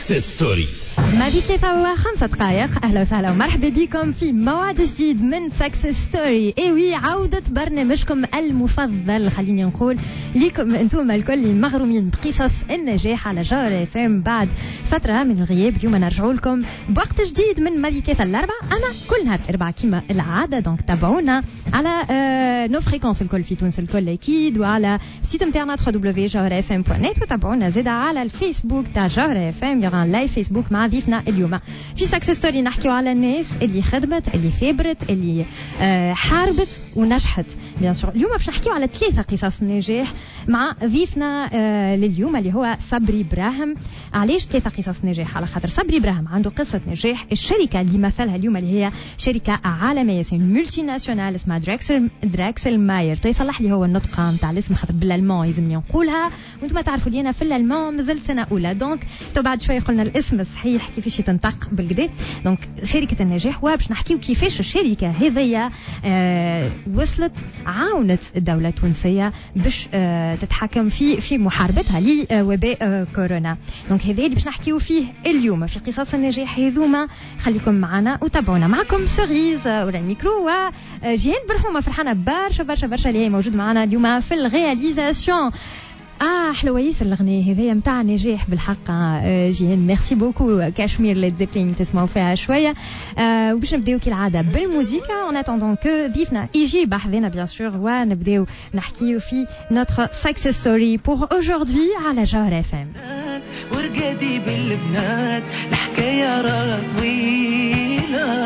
Success Story. ماضي 3 و5 دقائق. أهلا وسهلا ومرحبا بكم في موعد جديد من Success Story. وي عودة برنامجكم المفضل، خليني نقول لكم أنتم الكل اللي مغرومين بقصص النجاح على جار FM بعد فترة من الغياب. اليوم نرجعوا لكم بوقت جديد من ماضي 3 ل4 أما كل نهار 4 كما العادة. دونك تابعونا على نو فريكونس الكل في تونس الكل أكيد، وعلى سيت انترنت www.jarfm.net، وتابعونا زيدا على الفيسبوك تاع جار FM. يغان لايف فيسبوك مع ضيفنا اليوم في سكسس ستوري. نحكيو على الناس اللي خدمت، اللي ثابرت، اللي حاربت ونجحت. بيان سور اليوم باش نحكيو على 3 قصص نجاح مع ضيفنا لليوم اللي هو صبري براهم. علاش 3 قصص نجاح؟ على خاطر صبري براهم عنده قصة نجاح. الشركة اللي مثلها اليوم اللي هي شركة عالمية، ملتي ناسيونال، اسمها دراكسل ماير. يصلح لي هو النطق نتاع الاسم خاطر بالالمان يلزمني نقولها، وانتم تعرفوا لي انا في الالمان مازلت سنة أولى. دونك تو بعد شوي قلنا الاسم الصحيح كيفاش يتنطق بالكدا. دونك شركة النجاح، وباش نحكيو كيفاش الشركة هذيا وصلت عاونت الدولة التونسية باش تتحكم في محاربتها لوباء كورونا. دونك هذا اللي باش نحكيو فيه اليوم في قصص النجاح هذوما. خليكم معنا وتابعونا. معكم سوريز ولا الميكرو، وجيان برحومة فرحانة برشا برشا برشا اللي هي موجود معنا اليوم في الرياليزاسيون. حلوة ياسر الأغنية هذيا متاع نجاح بالحق. جيهان ميرسي بوكو. كاشمير ليد زيبلين تسمعوا فيها شوية. وباش نبداو كالعادة بالموسيقى en attendant que ضيفنا يجي بحذنا بيان سور، ونبداو نحكيو في notre success story pour aujourd'hui على جار FM. ورقدي بالبنات الحكاية راه طويلة.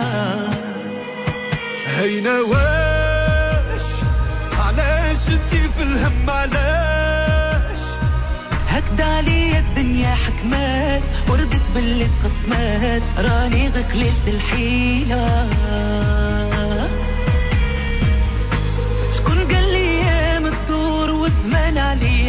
هينا واش علاش انتي في الهم؟ علاش هكدا عليا الدنيا حكمات وردت باللي تقسمات، راني غير قليلة الحيلة. شكون قال لي ايام الدور والزمان عليا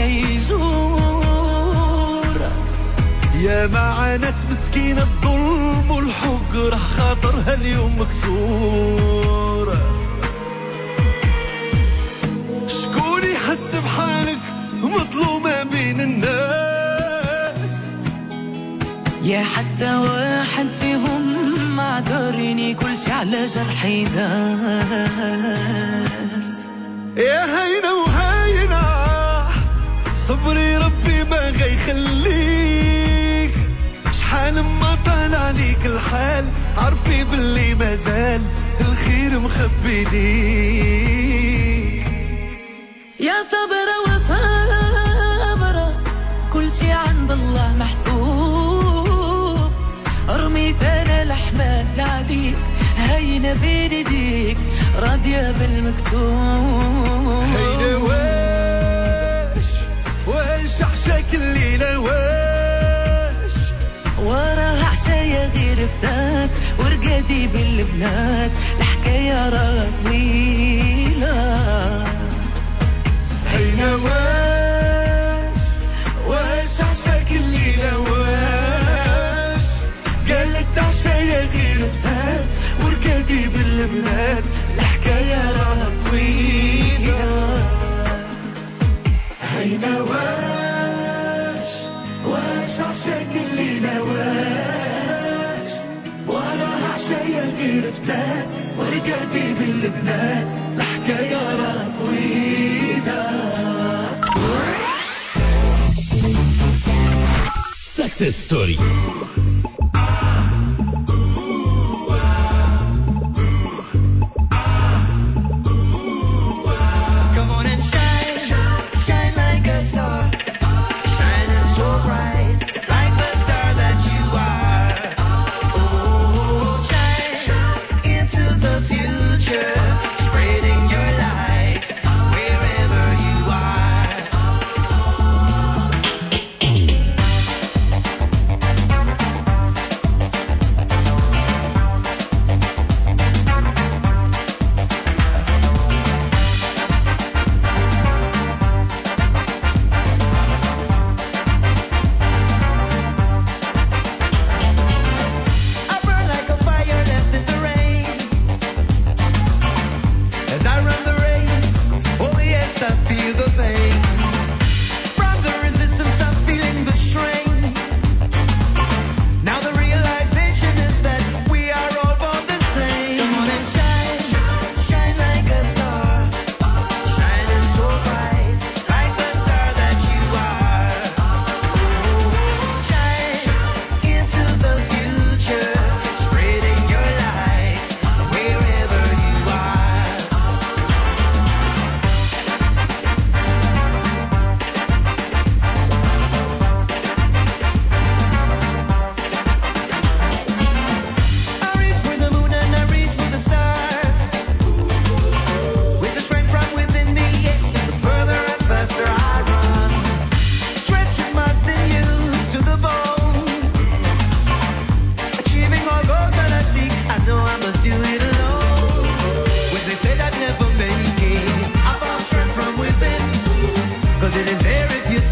يجور؟ يا ما عانت مسكينة الظلم والحق راه خاطرها اليوم مكسور. شكون يحس بحالك مظلومة بين الناس؟ يا حتى واحد فيهم معذرني كل شي على جرحي داس. يا هينا وهينا صبري ربي ما غيخليك. شحال ما طال عليك الحال عرفي باللي مازال الخير مخبي ليك. يا صبرة وصبرة كل شي عند الله محسوب. رميت انا الحمال عليك هينا بين ايديك راضية بالمكتوب. هينا واش عشاك الليلة واش وراها عشايا غير فتات ورقادي بالبنات الحكاية راه طويلة. هينا واش عشاك الليلة واش قالت عشايا غير فتات ورقادي بالبنات الحكاية راه طويلة. هينا واش عشاك الليلة واش وراها عشايا غير فتات ورقادي بالبنات الحكاية راه طويلة. Success Story. Come on and shine, shine like a star, shining so bright, like the star that you are. Oh, shine into the future, spreading your light wherever you are.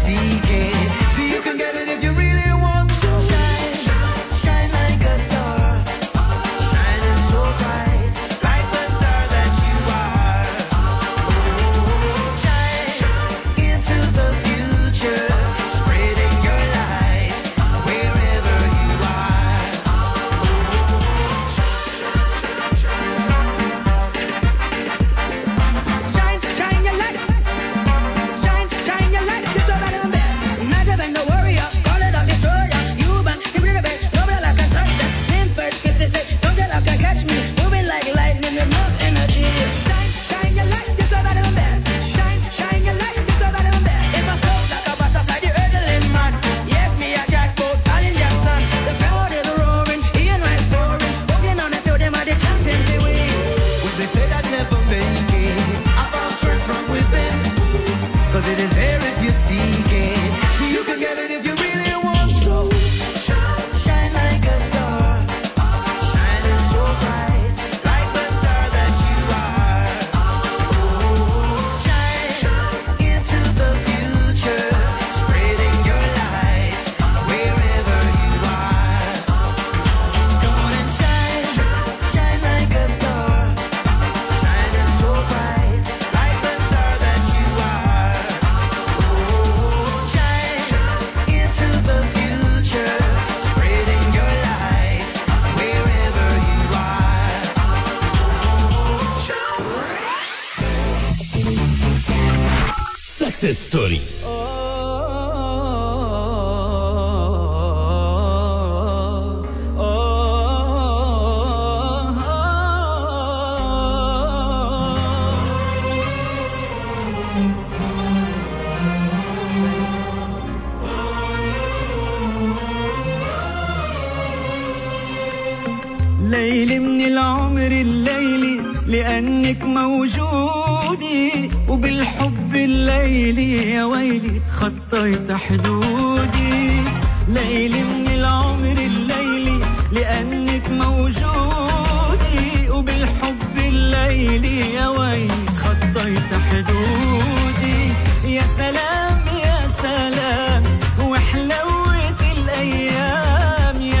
seeking. So you can get it if you really want to. Shine, shine like a star, shining so bright, like the star that you are. Shine into the future, spreading your light wherever you are. Shine, shine your light. Shine, shine your light. Just so better than bad. Imagine being the warrior, call it a destroyer. You bang, simply the best, nobody like can touch that. Name first, kiss it, don't get up, can catch me. Moving like lightning, enough energy. Shine, shine your light. Just so better than bad. Shine, shine your light. Just so better than bad. It's my flow like a butterfly, the earthling man. Yes, me a jackpot, Colin Jackson. The crowd is roaring, he and I scoring. Walking on the field, them are the champions, they win. What they say that never make it, I found strength from within. Cause it is there if you seek it. So you can get it if you really want to. Shine like a star, shining so bright, like the star that you are. Shine into the future, spreading your light wherever you are. Come on and shine, shine like a star, shining so bright, like the star that you are. Shine into the future, spreading your light wherever you are. Success Story. ليلي من العمر الليلي لأنك موجودي وبالحب الليلي يا ويلي تخطيت حدودي. ليلي من العمر الليلي لأنك موجودي وبالحب الليلي يا ويلي تخطيت حدودي. يا سلام يا سلام وحلوة الأيام، يا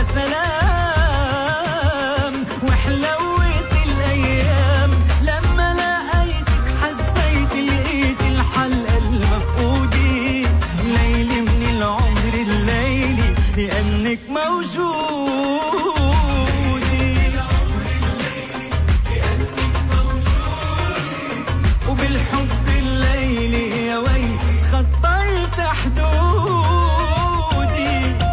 سلام وحلوة الأيام. لما لقيتك حسيت لقيت الحلقة المفقودة. ليلي من العمر الليلي لأنك موجودي وبالحب الليلي يا ويلي خطيت حدودي.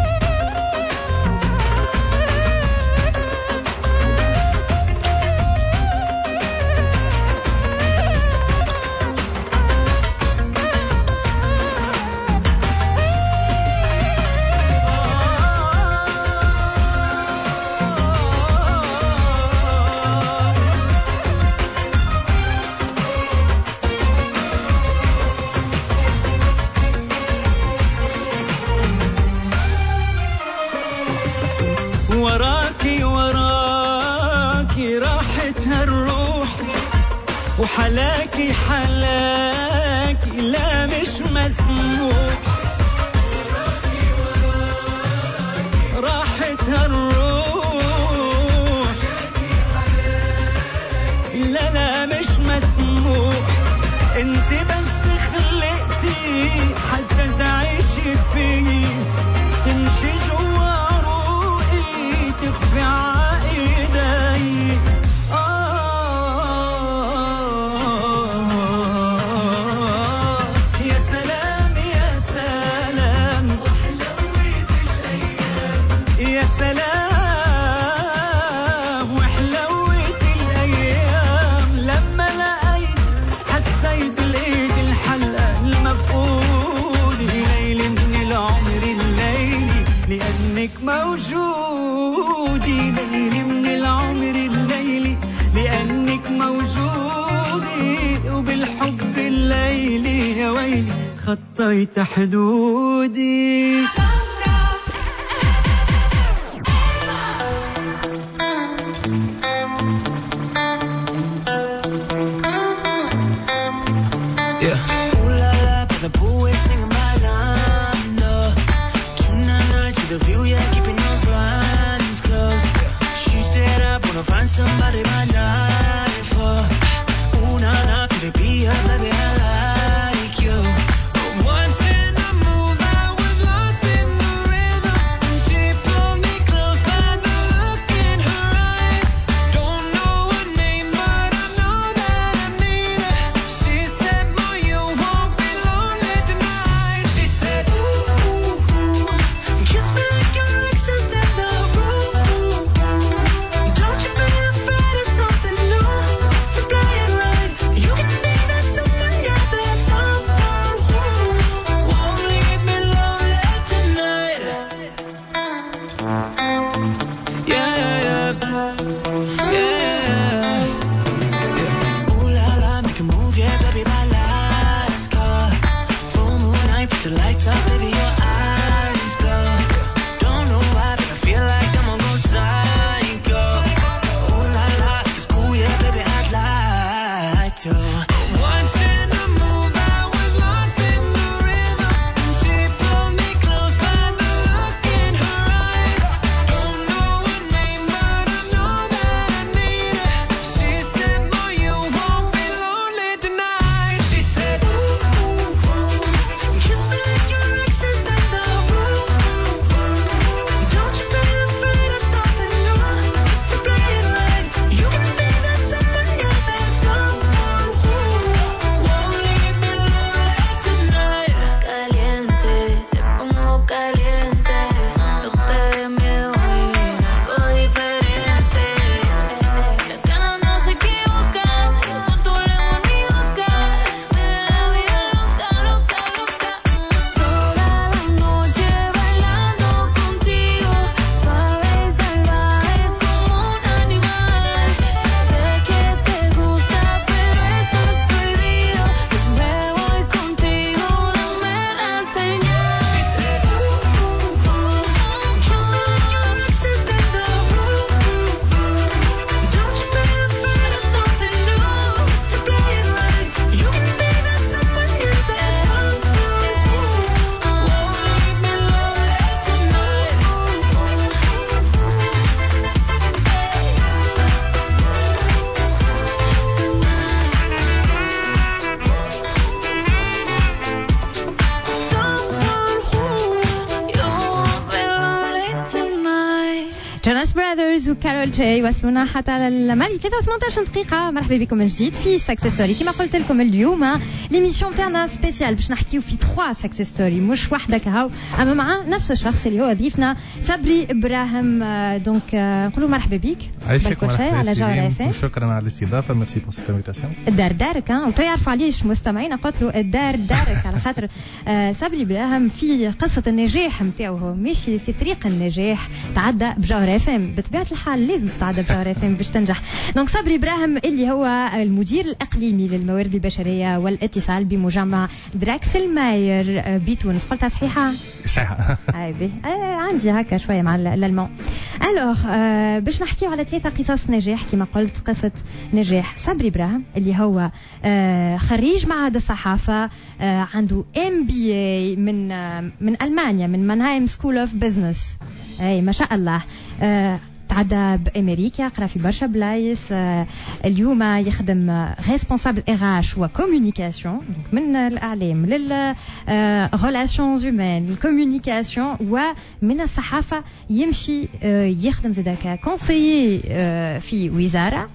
وراكي وراكي راحت هالروح وحلاكي حلاكي لا مش مسموح. راحت هالروح لا لا مش مسموح. انت بس خلقتي حتى تعيشي فيه، تمشي جوا عروقي تخفي عايدي. يا سلام يا سلام يا سلام وحلوة الأيام. لما لقيت حسيت لقيت الحلقة المفقودة. ليلي من العمر الليلي لأنك موجودي. ليلي من العمر الليلي لأنك موجودي وبالحب الليلي يا ويلي خطيت حدودي. Ooh la la, but the boo is singing my line. baby, your eyes glow. Don't know why, but I feel like I'm gonna go psycho. Ooh la la, it's cool, yeah, baby, I'd like to. Once in the move, I was lost in the rhythm. She pulled me close by the look in her eyes. Don't know her name, but I know that I need her. She said, boy, you won't be lonely tonight. She said, ooh, ooh, ooh, kiss me like your ex is in the room. Don't you be afraid of something new. If you play it right, you can be that someone, yeah, that someone who won't leave me lonely tonight. Caliente, te pongo caliente. No te dé miedo, baby, algo diferente. Las ganas no se equivocan, no tú le vas a buscar. Me da la vida loca, loca, loca. Toda la noche bailando contigo, suave y salvaje como un animal. Sé que te gusta, pero esto es prohibido. Me voy contigo, dame la señal. She said, ooh, ooh, ooh, kiss me like your ex is in the room. Don't you be afraid of something new. If you play it right, you can be that someone, yeah, that someone who won't leave me lonely tonight. جوناس براذرز وكارول جاي وصلونا حتى للمالي 18 دقيقة. مرحبا بكم من جديد في سكسس ستوري. كما قلت لكم اليوم ليميسيون تاعنا سبيسيال باش نحكيو في 3 سكسس ستوري، مش واحدة كهو، اما مع نفس الشخص اللي هو ضيفنا صبري ابراهيم. دونك نقولوا مرحبا بك. عايشك على جوهر FM. وشكرا على الاستضافة. ميرسي بور سيت انفيتاسيون. الدار دارك وتعرفوا عليش مستمعينا قلت له الدار دارك على خاطر صبري ابراهيم في قصة النجاح نتاعو، هو ماشي في طريق النجاح، تعدى بجوهر FM. بطبيعة الحال لازم تتعدى بجوهر FM باش تنجح. دونك صبري ابراهيم اللي هو المدير الإقليمي للموارد البشرية والاتصال بمجمع دراكسل ماير بتونس. قلتها صحيحة؟ صحيحة. عندي هكا شوية مع الألمان. ألوغ باش نحكيو على 3 قصص نجاح. كما قلت قصة نجاح صبري ابراهيم اللي هو خريج معهد الصحافة، عنده MBA من ألمانيا، من مانهايم سكول اوف بزنس. اي ما شاء الله. تعدى بأمريكا، قرا في برشا بلايص. اليوم يخدم ريسبونسابل RH وكوميونيكاسيون، من الإعلام للريلاسيونز هيومان، الكوميونيكاسيون، ومن الصحافة يمشي يخدم زادا كونسيي في وزارة،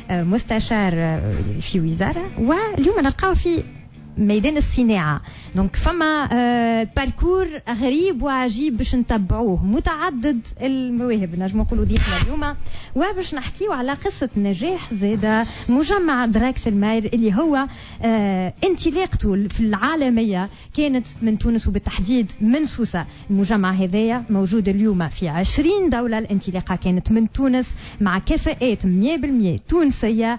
مستشار في وزارة، واليوم نلقاو في ميدان الصناعة. دونك فما باركور غريب وعجيب باش نتبعوه، متعدد المواهب نجم نقولوا ضيفنا اليوم. وباش نحكيو على قصة نجاح زادة مجمع دراكسل ماير اللي هو انطلاقته في العالمية كانت من تونس، وبالتحديد من سوسة. المجمع هذايا موجود اليوم في 20 دولة. الانطلاقة كانت من تونس مع كفاءات 100% تونسية،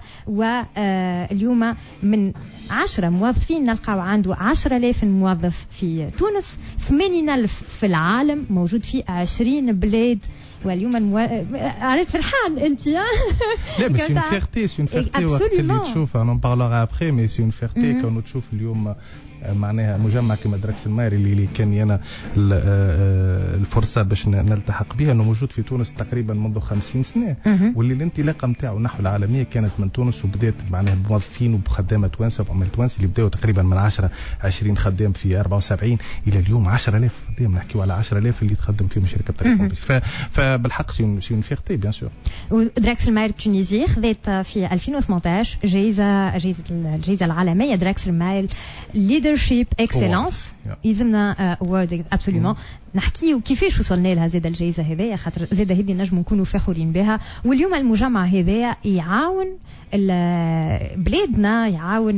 واليوم من 10 موظفين نلقاو عنده 10,000 موظف في تونس، 80,000 في العالم، موجود في 20 بلاد. واليوم عرفت فرحان انت؟ لا بس سي اون فيرتي، سي اون فيرتي وقت اللي تشوف انا نبارلوغ ابخي، مي سي اون فيرتي كونو تشوف اليوم معناها مجمع كما دراكسل ماير اللي كان يانا الفرصه باش نلتحق بها، انه موجود في تونس تقريبا منذ 50 سنه، واللي الانطلاقه نتاعو نحو العالميه كانت من تونس، وبدات معناها بموظفين وبخدامه توانسه وعمال توانسه اللي بداوا تقريبا من 10-20 خدام في 74 الى اليوم 10,000 خدام. نحكيو على 10,000 اللي تخدم فيهم شركه تليفون. فبالحق سي اون فيرتي بيان سور. ودراكسل ماير التونسي خذت في 2018 الجائزه العالميه دراكسل ماير ليدرشيب اكسلانس. يلزمنا اوورد ابسوليومون. نحكيو كيفاش وصلنا لها زاد الجائزه هذيا، خاطر زاد هذه نجم نكونوا فخورين بها. واليوم المجمع هذايا يعاون بلادنا، يعاون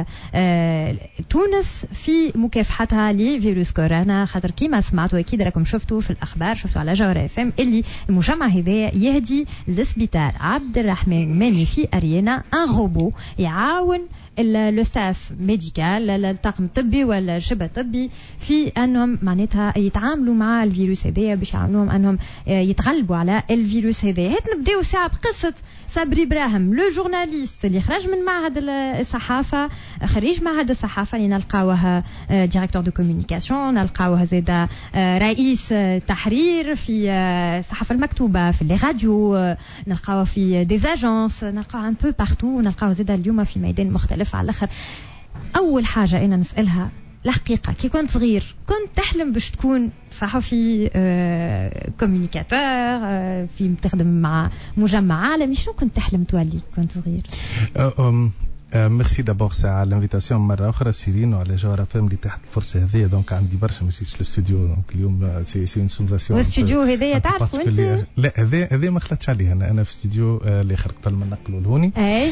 تونس في مكافحتها لفيروس كورونا، خاطر كيما سمعتوا اكيد راكم شفتوا في الاخبار، شفتوا على جوهر FM اللي المجمع هذايا يهدي لسبيطار عبد الرحمن ماني في اريانا ان روبو يعاون لو ستاف ميديكال الطاقم الطبي ولا شبه طبي في انهم معناتها يتعاملوا مع الفيروس هذايا باش يعاونوهم انهم يتغلبوا على الفيروس هذايا. هات نبداو ساعه بقصه صبري براهم لو جورناليست اللي خرج من معهد الصحافه، خريج معهد الصحافه اللي نلقاوه ديريكتور دو كومونيكاسيون، نلقاوه زاده رئيس تحرير في الصحافه المكتوبه في لي راديو، نلقاوه في دي اجونس، نلقاوه ان بو بارتو، نلقاوه زاده اليوم في ميدان مختلف على الاخر. اول حاجه انا نسالها الحقيقه كي كنت صغير كنت تحلم باش تكون صحفي كومونيكاتور في تخدم مع مجمع عالمي؟ شنو كنت تحلم تولي كنت صغير؟ ميرسي دابور على الانفيتاسيون مره اخرى سيرين وعلى جوهره فهم اللي تحت الفرصه هذه. دونك عندي برشا ماشيش الاستوديو دونك اليوم سي اون سونساسيون. والاستوديو هذايا تعرفوا انت؟ لا هذا ما خلطتش عليه. انا في استوديو اللي خرج قبل ما نقلوا لهوني. اي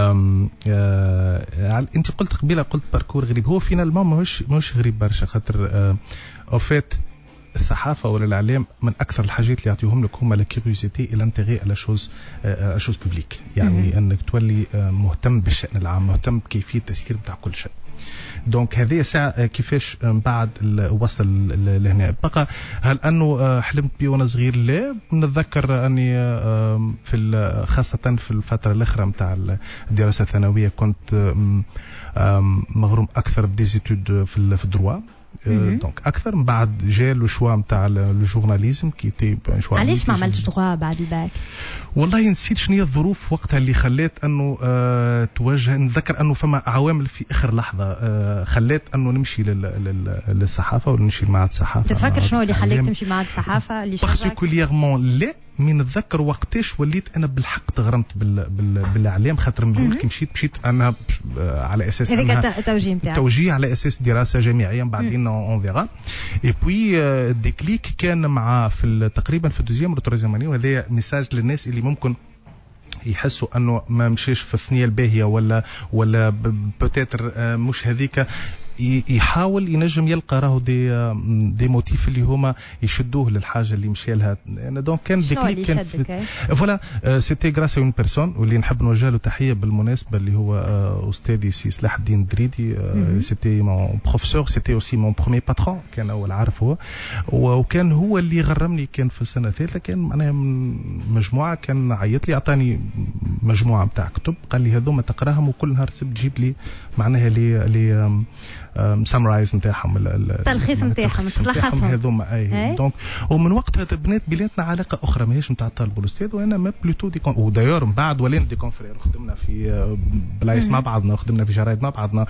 انت قلت قبيله قلت باركور غريب. هو فينالمون ماهوش غريب برشا خاطر او فيت الصحافه ولا الاعلام من اكثر الحاجات اللي يعطيهم لك هما لا كيوريوزيتي اي لانتيغي على شوز بوبليك. يعني انك تولي مهتم بالشان العام، مهتم بكيفيه التسيير بتاع كل شيء. دونك هذه ساعه كيفاش من بعد وصل لهنا. بقى هل انه حلمت بيه وانا صغير؟ لا، نتذكر اني في خاصه في الفتره الاخرى نتاع الدراسه الثانويه كنت مغروم اكثر بديزيتود في الدروا. دونك اكثر من بعد جاء لو شوا نتاع الجورناليزم كي تي شوا. علاش ما عملتش دغوا بعد الباك؟ والله نسيت شنو هي الظروف وقتها اللي خلات انه توجه. نتذكر انه فما عوامل في اخر لحظه خلات انه نمشي للصحافه ونمشي لمعهد الصحافه. تتفكر شنو اللي خلاك تمشي معهد الصحافه اللي شجعك؟ بارتيكوليرمون لا، من نتذكر وقتاش وليت انا بالحق تغرمت بالاعلام خاطر مليون كي مشيت انا على اساس هذاك التوجيه نتاعك، توجيه على اساس دراسه جامعيه بعدين اون فيغا. اي بوي الديكليك كان مع في تقريبا في الدوزيام ولا التروزيام اني، وهذا ميساج للناس اللي ممكن يحسوا انه ما مشيش في الثنيه الباهيه ولا بوتيتر مش هذيك، يحاول ينجم يلقى راهو دي موتيف اللي هما يشدوه للحاجه اللي مشى لها. دونك كان ديكليك كان فوالا سيتي غراس اون بيرسون واللي نحب نوجه له تحيه بالمناسبه اللي هو استاذي سي صلاح الدين دريدي. سيتي مون بروفيسور، سيتي اوسي مون بروميير باترون، كان اول عارف هو، وكان هو اللي غرمني. كان في السنه الثالثه كان معناها مجموعه، كان عيط لي اعطاني مجموعه نتاع كتب قال لي هذوما تقراهم وكل نهار سبت تجيب لي معناها لي سامرايز نتاعهم التلخيص نتاعهم تلخصهم هذوما. اي دونك ومن وقتها بنات بيناتنا علاقه اخرى ماهيش نتاع الطالب والاستاذ، وانا ما بلوتو ودايور من بعد ولينا دي كونفرير، خدمنا في بلايص مع بعضنا، خدمنا في جرايد مع بعضنا،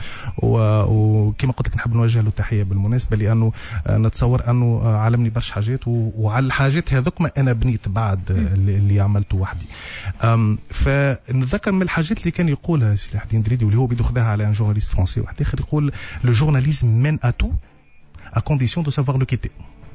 وكما قلت لك نحب نوجه له تحيه بالمناسبه لانه نتصور انه علمني برشا حاجات، وعلى الحاجات هذوك انا بنيت بعد اللي عملته وحدي. فنتذكر من الحاجات اللي كان يقولها صلاح الدين دريدي واللي هو بيدو خذاها على ان جورناليست فرنسي واحد اخر، يقول le journalisme mène à tout à condition de savoir le quitter.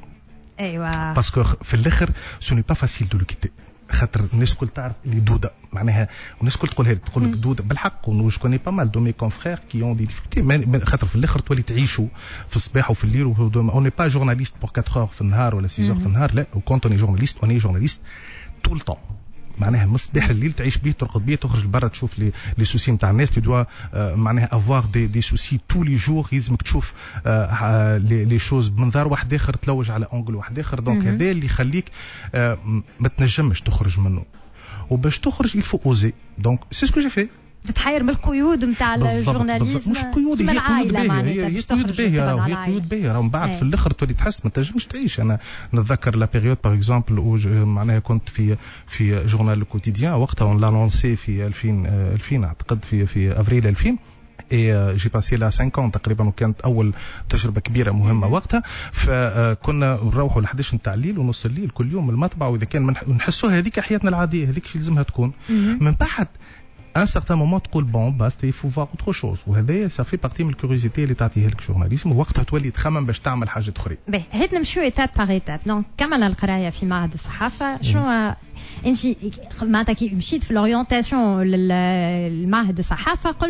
ايوه parce que في الاخر ce n'est pas facile de le quitter. خاطر الناس الكل تعرف اللي دوده معناها، والناس الكل تقولها لك، تقول لك دوده بالحق. وش كوني با مال دو مي كونفرير كي اون دي ديفيكولتي، خاطر في الاخر تولي تعيشوا في الصباح وفي الليل. اون ني با جورناليست بور 4 اور في النهار ولا 6 اور في النهار، لا. وكونت اوني جورناليست اوني جورناليست طول الطون، معناها من الصباح لليل تعيش بيه، ترقد بيه، تخرج لبرا تشوف لي سوسي نتاع الناس. تو دوا معناها افوار دي سوسي تو لي جور، يلزمك تشوف لي شوز بمنظار واحد اخر، تلوج على اونجل واحد اخر. دونك هذا اللي يخليك ما تنجمش تخرج منه، وباش تخرج يلفو اوزي. دونك سي سكو جي في تتحير من القيود نتاع الجورناليزم. مش قيود، هي قيود باهيه، هي قيود باهيه، هي قيود باهيه. ومن بعد في الاخر تولي تحس ما تنجمش تعيش. انا نتذكر لا بيريود باغ اكزومبل معناها كنت في جورنال كوتيديان وقتها، اون لا لونسي في 2000 اعتقد في افريل 2000. جي باسي لا 5 ans تقريبا، وكانت اول تجربه كبيره مهمه وقتها. فكنا نروحوا ل 11 نتاع الليل ونص الليل كل يوم المطبع، واذا كان نحسوها هذيك حياتنا العاديه، هذيك شي لازمها تكون. من بعد un certain moment تقول بون باستا يفو فار اوتر شوز، وهذا سافي بارتي من الكوريوزيتي اللي تعطيها لك جورناليزم، ووقتها تولي تخمم باش تعمل حاجه اخرى. باهي هات نمشيو ايتاب باغ ايتاب. دونك كملنا القرايه في معهد الصحافه. شنو انت معناتها كي مشيت في الاورينتاسيون للمعهد الصحافه قلت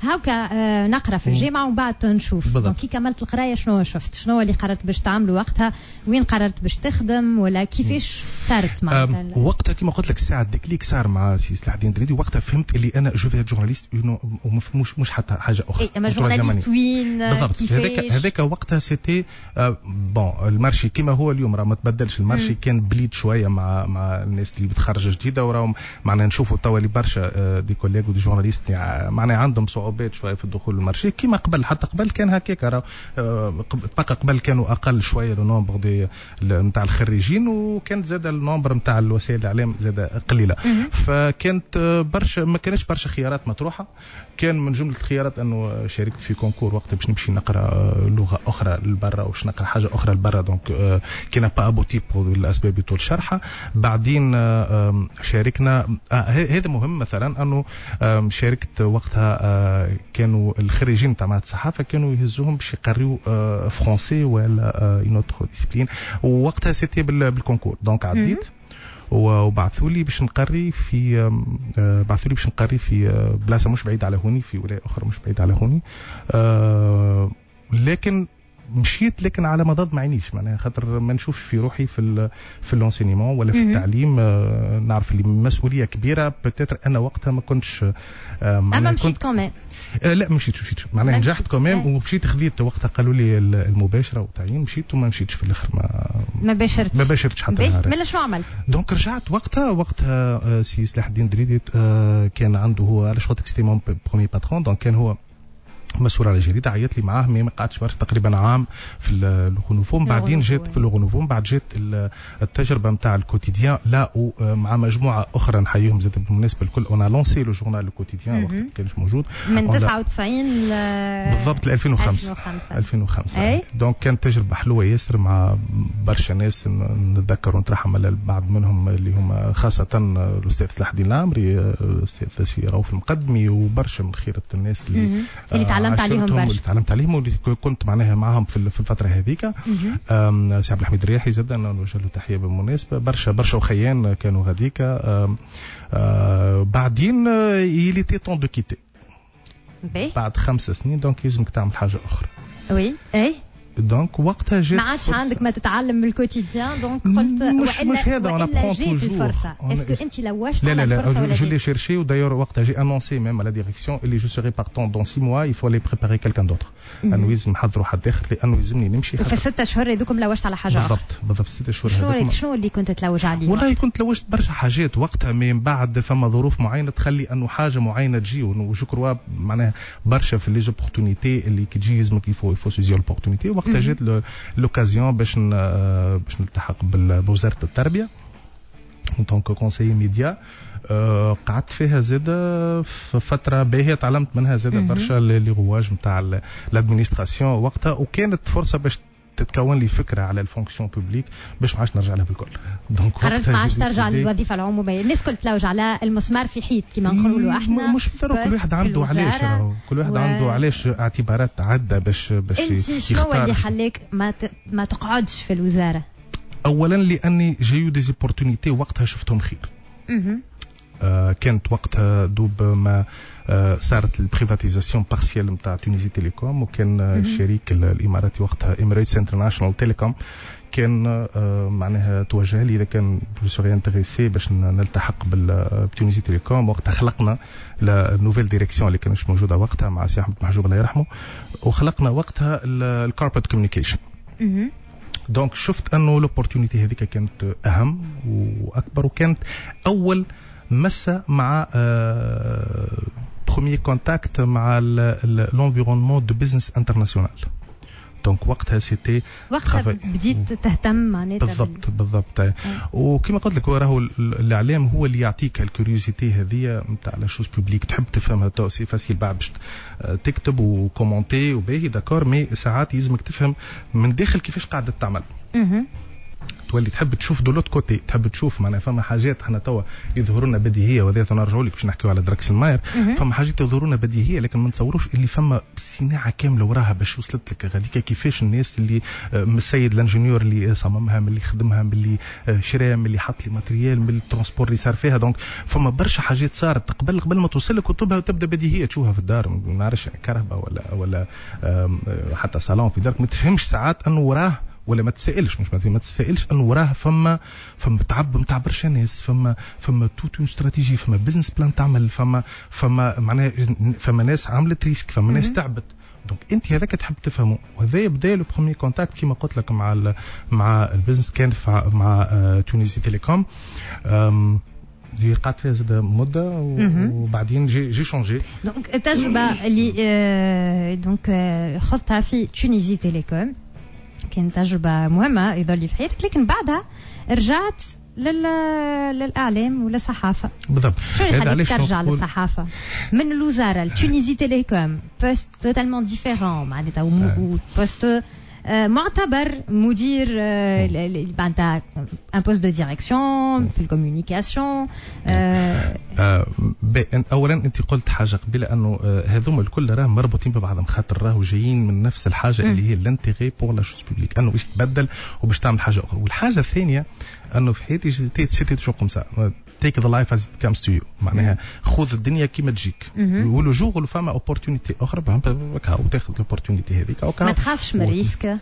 هاكا نقرا في الجامعه ومن بعد نشوف. دونك كي كملت القرايه شنو شفت؟ شنو اللي قررت باش تعملوا وقتها؟ وين قررت باش تخدم ولا كيفاش صارت معك؟ وقتها كما قلت لك الساعه ديكليك صار مع سي سلاح الدين دريدي. وقتها فهمت اللي انا جو في جورناليست مش حتى حاجه اخرى. اما جورناليست وين بالضبط. هذاك وقتها سيتي بون المارشي كما هو اليوم راه ما تبدلش. المارشي كان بليد شويه مع الناس اللي بتخرج جديده وراهم معناها نشوفوا توا اللي برشا دي كوليغ ودي جورناليست معناها عندهم صعوبات شويه في الدخول للمارشي كما قبل. حتى قبل كان هكاك راه بقى قبل كانوا اقل شويه النومبر دي نتاع الخريجين وكانت زاد النومبر نتاع الوسائل الاعلام زاد قليله. فكانت برشا ما كانش برشا خيارات مطروحه. كان من جمله الخيارات انه شاركت في كونكور وقتها باش نمشي نقرا لغه اخرى لبرا وش نقرا حاجه اخرى لبرا. دونك كنا با ابوتي بالاسباب يطول شرحها. بعدين شاركنا هذا مهم مثلا انه شاركت وقتها كانوا الخريجين تاع الصحافه كانوا يهزوهم باش يقريوا فرونسي ولا اونوتر ديسيبلين. ووقتها سيتي بالكونكور. دونك عديت وبعثوا لي باش نقري في بلاصه مش بعيد على هوني في ولايه اخرى مش بعيد على هوني. لكن مشيت لكن على مضض ما عينيش معناها خاطر ما نشوف في روحي في اللونسينيمون ولا في التعليم. نعرف اللي مسؤوليه كبيره بتاتر انا وقتها ما كنتش اما مشيت كمان. لا مشيت معناها نجحت كمان ومشيت خذيت وقتها قالوا لي المباشره وتعيين مشيت وما مشيتش في الاخر ما باشرتش حتى نهار. مالا شو عملت؟ دونك رجعت وقتها سي سلاح الدين دريدي كان عنده هو على شغل سيتي مون برومي باترون. دونك كان هو مسؤول على الجريده. عيط لي معاه ما قعدتش برشا تقريبا عام في الغنوفوم. بعدين جات في الغنوفوم بعد جات التجربه نتاع الكوتيديان لا مع مجموعه اخرى نحييهم زاد بالمناسبه الكل. اون لونسي لو جورنال الكوتيديان وقت ما كانش موجود من 99 بالضبط ل 2005. دونك كانت تجربه حلوه ياسر مع برشا ناس نتذكر ونترحم على البعض منهم اللي هم خاصه الاستاذ سلاح الدين العامري الاستاذ سي رؤوف المقدمي وبرشا من خيره الناس اللي تعلمت عليهم واللي كنت معناها معهم في الفتره هذيك. سي عبد الحميد الرياحي زاد انا نوجه له تحيه بالمناسبه. برشا وخيان كانوا غاديك. بعدين يلي تي طون دو كيتي بعد 5 سنين. دونك لازمك تعمل حاجه اخرى. وي اي دونك وقتها جات ما عادش عندك ما تتعلم من الكوتيديان. دونك قلت مش هذا انا برون توجور. اسكو انت لوجت على الفرصه؟ لا جو لي شيرشي ودايور وقتها جي انونسي ميم على ديريكسيون اللي جو سوري بارتون دون 6 mois il faut aller préparer quelqu'un d'autre. انه لازم نحضروا حد اخر لانه يلزمني نمشي. في 6 شهور هذوكم لوجت على حاجه اخرى. بالضبط 6 شهور هذوك. شنو اللي كنت تلوج عليه؟ والله كنت لوجت برشا حاجات وقتها من بعد فما ظروف معينه تخلي انه حاجه معينه تجي وجو كروا معناها برشا في لي زوبورتونيتي اللي كي تجي لازمك يفو سوزيو لوبورتونيتي. وقتها جات لوكازيون باش نلتحق بوزاره التربيه دونك كونسيي ميديا. قعدت فيها زاده في فتره باهيه تعلمت منها زاده برشا لي غواج نتاع الادمينستراسيون وقتها. وكانت فرصه باش تتكون لي فكره على الفونكسيون بوبليك باش ما عادش نرجع لها بالكل. دونك قررت ما عادش ترجع للوظيفه العموميه. الناس كل تلوج على المسمار في حيط كما نقولوا احنا. مش بالضروره كل واحد عنده علاش كل واحد عنده علاش اعتبارات عده باش انت شنو اللي خلاك ما تقعدش في الوزاره؟ اولا لاني جايو دي زيبورتونيتي وقتها شفتهم خير. كانت وقتها دوب ما صارت البريفاتيزاسيون بارسيال نتاع تونيزي تيليكوم وكان الشريك الاماراتي وقتها اميريتس انترناشونال تيليكوم كان معناها توجه لي اذا كان سوري انتريسي باش نلتحق بتونيزي تيليكوم. وقتها خلقنا النوفيل ديريكسيون اللي كانش موجوده وقتها مع سي احمد محجوب الله يرحمه وخلقنا وقتها الكوربريت كوميونيكيشن. دونك شفت انه لوبورتونيتي هذيك كانت اهم واكبر وكانت اول مسه مع بروميير كونتاكت مع لونفيرونمون دو بزنس انترناسيونال. دونك وقتها سيتي بديت تهتم معناتها بالضبط. وكما قلت لك راهو الاعلام هو اللي يعطيك الكوريوزيتي هذه نتاع لا شوز بوبليك تحب تفهمها. تو سي فاسيل بعد باش تكتب وكومونتي وباهي داكور مي ساعات يلزمك تفهم من داخل كيفاش قاعده تعمل. تولي تحب تشوف دولوت كوتي، تحب تشوف معناها فما حاجات احنا توا يظهرونا بديهيه، وهذا نرجعوا لك باش نحكيو على دراكسل ماير. فما حاجات يظهرونا بديهيه لكن ما نتصوروش اللي فما صناعه كامله وراها باش وصلت لك غاديك. كيفاش الناس اللي من السيد الانجينيور اللي صممها، من اللي خدمها، من اللي شراها، من اللي حط لي ماتريال، من الترونسبور اللي صار فيها. دونك فما برشا حاجات صارت قبل ما توصل لك وتبها وتبدا بديهيه تشوفها في الدار، ما نعرفش كهرباء ولا حتى صالون في دارك، ما تفهمش ساعات انه وراه، ولا ما تسائلش، مش ما تسائلش انه وراه فما تعب نتاع برشا ناس، فما توت اون استراتيجي، فما بزنس بلان تعمل، فما معناها فما ناس عملت ريسك، فما ناس تعبت. دونك انت هذاك تحب تفهمه، وهذا يبدا لو بروميير كونتاكت كيما قلت لك مع البزنس كان مع تونسي تيليكوم. قعدت فيها زاد مده وبعدين جي شونجي. دونك التجربه اللي دونك خذتها في تونسي تيليكوم كانت تجربه مهمه يظل في حياتك، لكن بعدها رجعت للإعلام وللصحافة. بالضبط. شو اللي خليك ترجع للصحافة من الوزارة لتونسي تيليكوم؟ بوست توتالمون ديفيرون معناتها، بوست معتبر مدير معناتها ان بوست دو ديريكسيون في الكوميونيكاسيون. اولا انت قلت حاجه قبيله انه هذوما الكل راه مربوطين ببعضهم، خاطر راهو جايين من نفس الحاجه اللي هي لانتيغي بور لا شوز بوبليك، انه باش تبدل وباش تعمل حاجه اخرى. والحاجه الثانيه انه في حياتي سيتي تشو كوم سا take the life as it comes to you، معناها خذ الدنيا كيما تجيك، ولو جوغ لو فما اوبورتونيتي اخرى وتاخذ الاوبورتونيتي هذيك. ما تخافش من الريسك.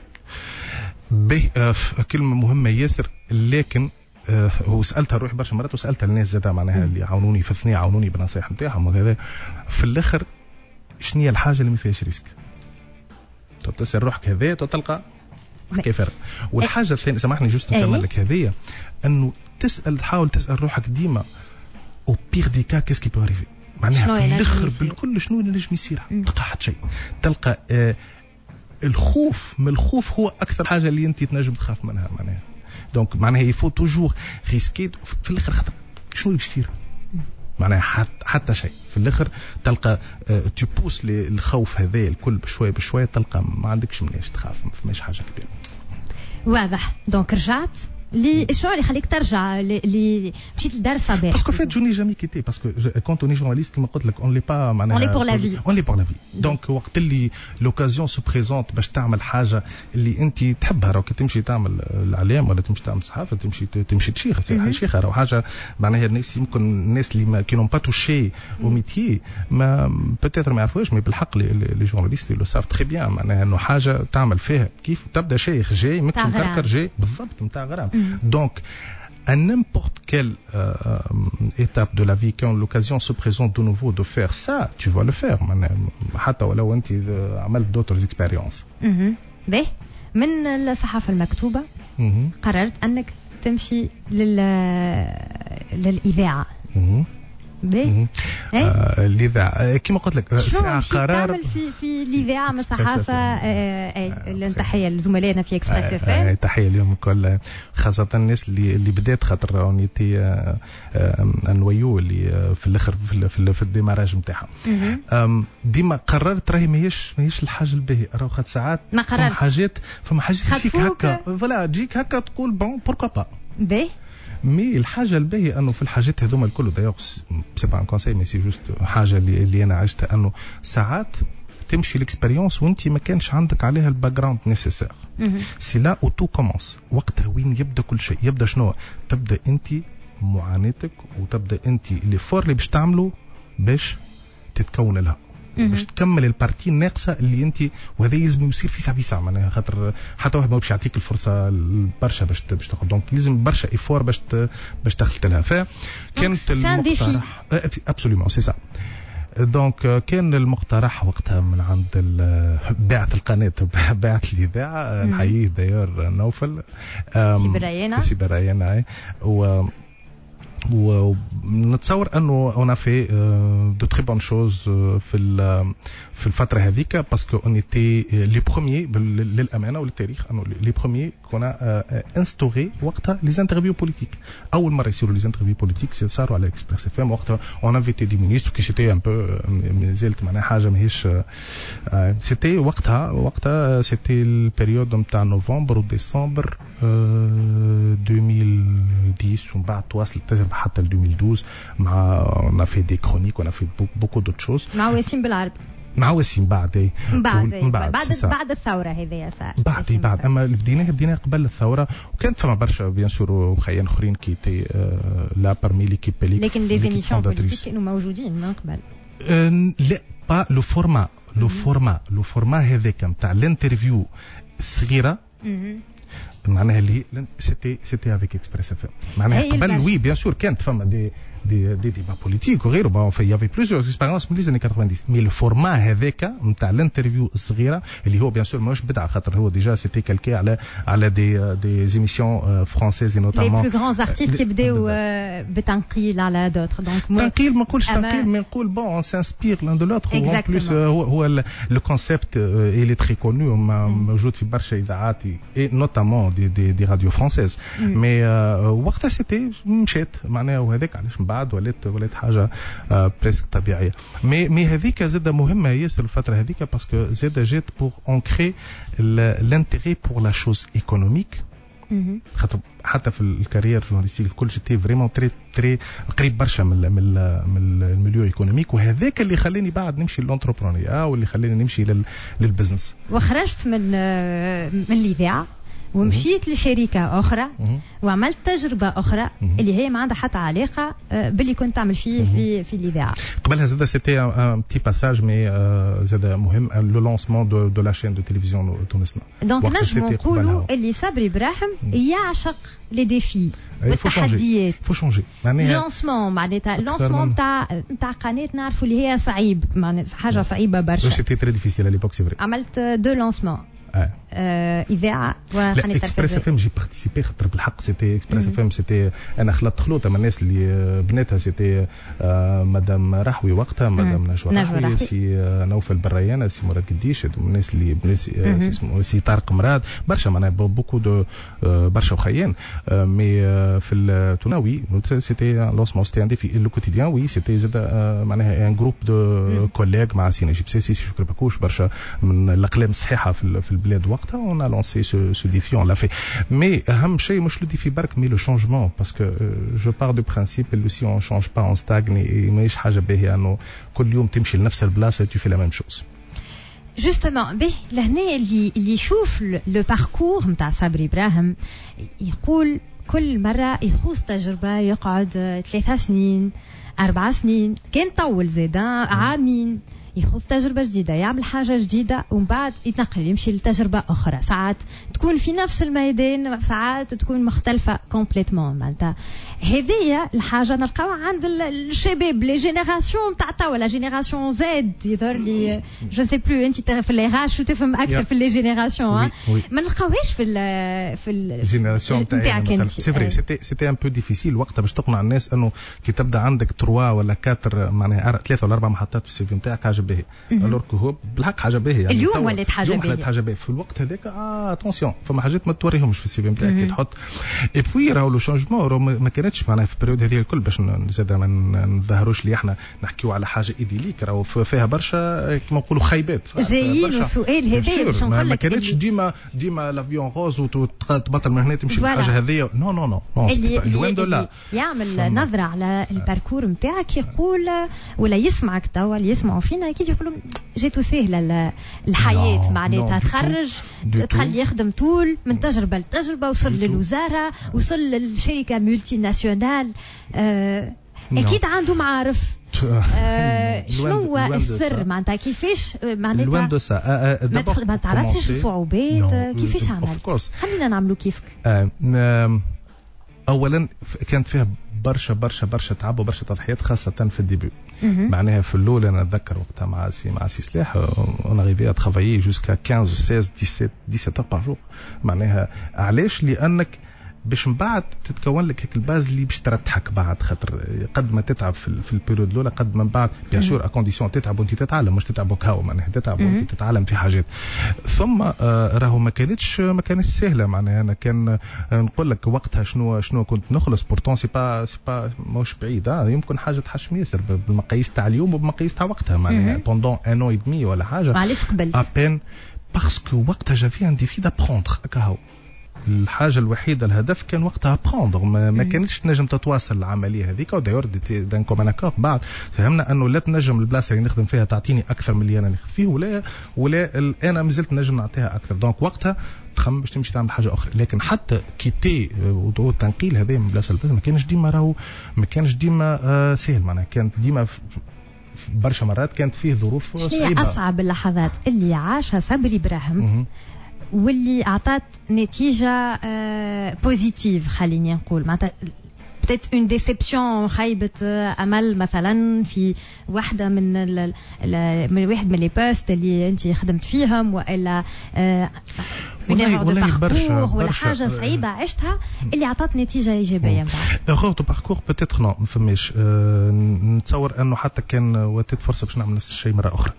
كلمه مهمه ياسر، لكن وسالتها روحي برشا مرات، وسالتها الناس زاده معناها اللي يعاونوني في الثنيه، يعاونوني بنصائح نتاعهم وكذا. في الاخر شنو هي الحاجه اللي ما فيهاش ريسك؟ تسال روحك هذايا تلقى كيف فرق. والحاجه الثانيه سامحني جوست نكمل لك هذيا، انه تحاول تسال روحك ديما او بيغ دي كا كيس كي بو اريفي، معناها في الاخر بالكل شنو اللي نجم يصير. تلقى حتى شيء، تلقى الخوف من الخوف هو اكثر حاجه اللي انت تنجم تخاف منها معناها. دونك معناها يفو توجور ريسكي في الاخر، خاطر شنو اللي بيصير معناها حتى شيء في الاخر. تلقى تبوس للخوف هذا الكل بشويه بشويه، تلقى ما عندكش مناش تخاف، ما فماش حاجه كبيره. واضح. دونك رجعت شنو اللي خليك ترجع مشيت لدار صباح؟ باسكو فيت جوني جامي كيتي، باسكو كونت اوني جورناليست كيما قلت لك اون لي با معناها اون لي بور لا في، اون لي بور لا في. دونك وقت اللي لوكازيون سو بريزونت باش تعمل حاجه اللي انت تحبها، راك تمشي تعمل الاعلام ولا تمشي تعمل صحافه، تمشي تشيخ شيخه، راهو حاجه معناها الناس يمكن الناس اللي كي نون با توشي او ميتيي ما بوتيتر ما يعرفوش، مي بالحق لي جورناليست لو ساف تري بيان معناها انه حاجه تعمل فيها كيف تبدا شيخ جاي مكتب كركر جاي بالضبط نتاع غرام. Donc, à n'importe quelle étape de la vie, quand l'occasion se présente de nouveau de faire ça, tu vas le faire. حتى ولو أنت عملت d'autres expériences. به من الصحافة المكتوبة قررت أنك تمشي للإذاعة. الإذاعة كما قلت لك ساعة قرار تعمل في الإذاعة من الصحافة. تحية لزملائنا في إكسبريس اف ام. تحية اليوم الكل، خاصة الناس اللي بدات، خاطر اونيتي انويو اللي في الاخر في الديماراج نتاعها. ديما قررت راهي ماهيش الحاجة الباهية، راهو خاطر ساعات ما قررت فما حاجة تجيك هكا، فوالا تجيك هكا تقول بون بوركوا با. باهي مي الحاجه الباهيه انه في الحاجات هذوما الكل دايوغ سي با ان كونساي، مي سي جوست حاجه اللي انا عشتها، انه ساعات تمشي الاكسبيريونس وانت ما كانش عندك عليها الباك جراوند نيسيسير. سي لا او تو كومونس، وقتها وين يبدا كل شيء. يبدا شنو؟ تبدا انت معاناتك، وتبدا انت ليفور اللي باش تعمله باش تتكون لها، باش تكمل البارتي الناقصه اللي انت، وهذا لازم يصير في ساعه في ساعه معناها، خاطر حتى واحد ما باش يعطيك الفرصه برشا باش تاخذ. دونك لازم برشا ايفور باش تخلط لها. فكانت المقترح ابسوليومون سي سا. دونك كان المقترح وقتها من عند باعة القناة، باعة الإذاعة، نحييه داير نوفل سيبراينا و ونتصور انه اون في دو تري بون شوز في الفتره هذيك باسكو اون ايتي لي بروميي للامانه وللتاريخ انه لي بروميي كنا انستوري وقتها لي انترفيو بوليتيك. اول مره يصيروا لي انترفيو بوليتيك صاروا على اكسبريس اف ام. وقتها اون انفيتي دي مينيستر كي سيتي ان بو مازالت معناها حاجه ماهيش سيتي وقتها سيتي البيريود نتاع نوفمبر وديسمبر 2010 ومن بعد تواصل التجربه حتى ل 2012 مع اون في دي كرونيك اون في بوكو دوت شوز مع وسيم بالعربي مع وسيم بعد بعد الثوره هذه صار بعد اما بدينا قبل الثوره وكانت فما برشا بيان سور وخيان اخرين كي تي لا بارمي ليكيب لكن دي زيميسيون بوليتيك كانوا موجودين من قبل. لا با لو فورما هذاك نتاع الانترفيو الصغيره معناها اللي سيتي افيك اكسبريس اف ام معناها قبل وي بيان سور كانت فما دي ديبا بوليتيك وغيره بون في يافي بلوزيور اكسبيريونس من لي زاني 90 مي لو فورما هذاك نتاع الانترفيو الصغيره اللي هو بيان سور ماهوش بدعه خاطر هو ديجا سيتي كالكي على دي زيميسيون فرونسيز نوتامون لي بلو غران ارتيست يبداو بتنقيل على دوتر دونك تنقيل ما نقولش تنقيل مي نقول بون سانسبير لان دو لوتر وان بليس هو لو كونسيبت اللي تري كونو موجود في برشا اذاعات اي نوتامون دي راديو فرونسيز مي وقتها سيتي مشات معناها وهذاك علاش بعد ولات حاجه بريسك طبيعيه. مي هذيك زاده مهمه ياسر الفتره هذيك باسكو زاده جات بور اونكري لانتيري بور لا شوز ايكونوميك خاطر حتى في الكارير جورناليستيك الكل جيتي فريمون تري قريب برشا من الميليو ايكونوميك وهذاك اللي خلاني بعد نمشي للانتربرونيا واللي خلاني نمشي للبزنس. وخرجت من الاذاعه ومشيت لشركة أخرى وعملت تجربة أخرى اللي هي ما عندها حتى علاقة باللي كنت تعمل فيه في الإذاعة. قبلها زاد سيتي ان بتي باساج مي زاد مهم لو لونسمون دو لا شين دو تيليفزيون تونسنا. دونك نجمو نقولوا اللي صبري براهم يعشق لي ديفي والتحديات. فو شونجي معناها لونسمون معناتها لونسمون نتاع قناة نعرفوا اللي هي صعيب معناتها حاجة صعيبة برشا. سيتي تري ديفيسيل على ليبوك سي فري. عملت دو لونسمون اذاعه وقناه التلفزيون. اكسبريس اف ام جي بارتيسيبي خاطر بالحق سيتي اكسبريس اف ام سيتي انا خلطه من الناس اللي بناتها سيتي مدام رحوي وقتها مدام نجوى رحوي سي نوفل بريانه سي مراد قديش الناس اللي اسمه سي طارق مراد برشا معناها بوكو دو برشا وخيان مي في التوناوي سيتي لونسمون سيتي عندي في لو كوتيديان وي سيتي زاد معناها ان جروب دو كوليغ مع سينا جيبسيسي شكرا بكوش برشا من الاقلام الصحيحه في البلاد وقتها on a lancé ce défi on l'a fait mais اهم شيء مش le défi برك mais le changement parce que je pars du principe que si on change pas on stagne ماهيش حاجه باهيه انه كل يوم تمشي لنفس البلاصه tu fais la même chose. جوستومون به لهنا اللي يشوف لو باركور نتاع صبري براهم يقول كل مره يخوض تجربه يقعد 3 سنين 4 سنين كان طول زيدا عامين يخوض تجربة جديدة يعمل حاجة جديدة ومن بعد يتنقل يمشي لتجربة أخرى. ساعات تكون في نفس الميدان ساعات تكون مختلفة كومبليتمون. معناتها هذه الحاجة نلقاوها عند الشباب لي جينيراسيون تاع توا لا جينيراسيون زد يظهر لي جو سي بلو انت في لي راش وتفهم أكثر في لي جينيراسيون ما نلقاوهاش في الجينيراسيون تاعك. سي فري سيتي ان بو ديفيسيل وقتها باش تقنع الناس انه كي تبدا عندك 3 ولا 4 معناها 3 ولا 4 محطات في السي في نتاعك حاجة باهية الورك هو بالحق حاجة باهية يعني اليوم ولات حاجة باهية في الوقت هذاك اتونسيون فما حاجات ما توريهمش في السي في نتاعك كي تحط اي بوي راهو لو شونجمون ما كانتش معناها في البريود هذه الكل باش زاد ما نظهروش لي احنا نحكيو على حاجة ايديليك راهو فيها برشا كما نقولوا خيبات جايين السؤال هذا باش نقول لك ما كانتش ديما لافيون غوز وتبطل من هنا تمشي الحاجة هذه نو لوين دو لا يعمل نظرة على الباركور نتاعك يقول ولا يسمعك توا اللي يسمعوا فينا اكيد يقولوا جاتو سهله الحياه معناتها تخرج تخلي يخدم طول من تجربه لتجربه وصل للوزاره وصل للشركه ملتي ناسيونال اكيد عنده معارف شنو هو السر معناتها كيفاش معناتها ما تعرفتش الصعوبات كيفاش عملت خلينا نعملوا كيفك. اولا كانت فيها برشا تعب وبرشا تضحيات خاصه في الديبي معناها في الاول انا اتذكر وقتها مع سي سلاح اون اريفي ا ترافايي جوسكا 15 16 17 بار جور معناها علاش لانك باش من بعد تتكون لك هيك الباز اللي باش ترتحك بعد، خاطر قد ما تتعب في البيريود الاولى قد ما من بعد بيان سور اكونديسيون تتعب وانت تتعلم، مش تتعب وكاو معناها تتعب وانت تتعلم في حاجات. ثم راهو ما كانتش سهله معناها. انا كان نقول لك وقتها شنو كنت نخلص بورتون سي با موش بعيد، يمكن حاجه تحشم ياسر بالمقاييس تاع اليوم وبمقاييس تاع وقتها معناها بوندون ان او دمي ولا حاجه. معليش قبلت ابين باسكو وقتها جافي ان ديفي دابروندر هكا. الحاجه الوحيده الهدف كان وقتها بروندر، ما كانتش تنجم تتواصل العمليه هذيك. ودايور دان كوم اكور بعد فهمنا انه لا تنجم البلاصه اللي نخدم فيها تعطيني اكثر من اللي انا نخدم فيه، ولا انا مازلت نجم نعطيها اكثر. دونك وقتها تخمم باش تمشي تعمل حاجه اخرى. لكن حتى كيتي والتنقيل هذا من بلاصه لبلاصه ما كانش ديما سهل معناها. كانت ديما برشا مرات كانت فيه ظروف صعيبه. اصعب اللحظات اللي عاشها صبري براهم واللي أعطت نتيجة بوزيتيف خليني نقول، معناتها peut-être une déception خيبة أمل مثلا في واحدة من واحد من لي بوست اللي أنت خدمت فيهم، وإلا والله برشا ولا حاجة صعيبة عشتها اللي عطت نتيجة إيجابية. غوت باركور بتيتر نو ما فماش. نتصور أنه حتى كان واتت فرصة باش نعمل نفس الشيء مرة أخرى.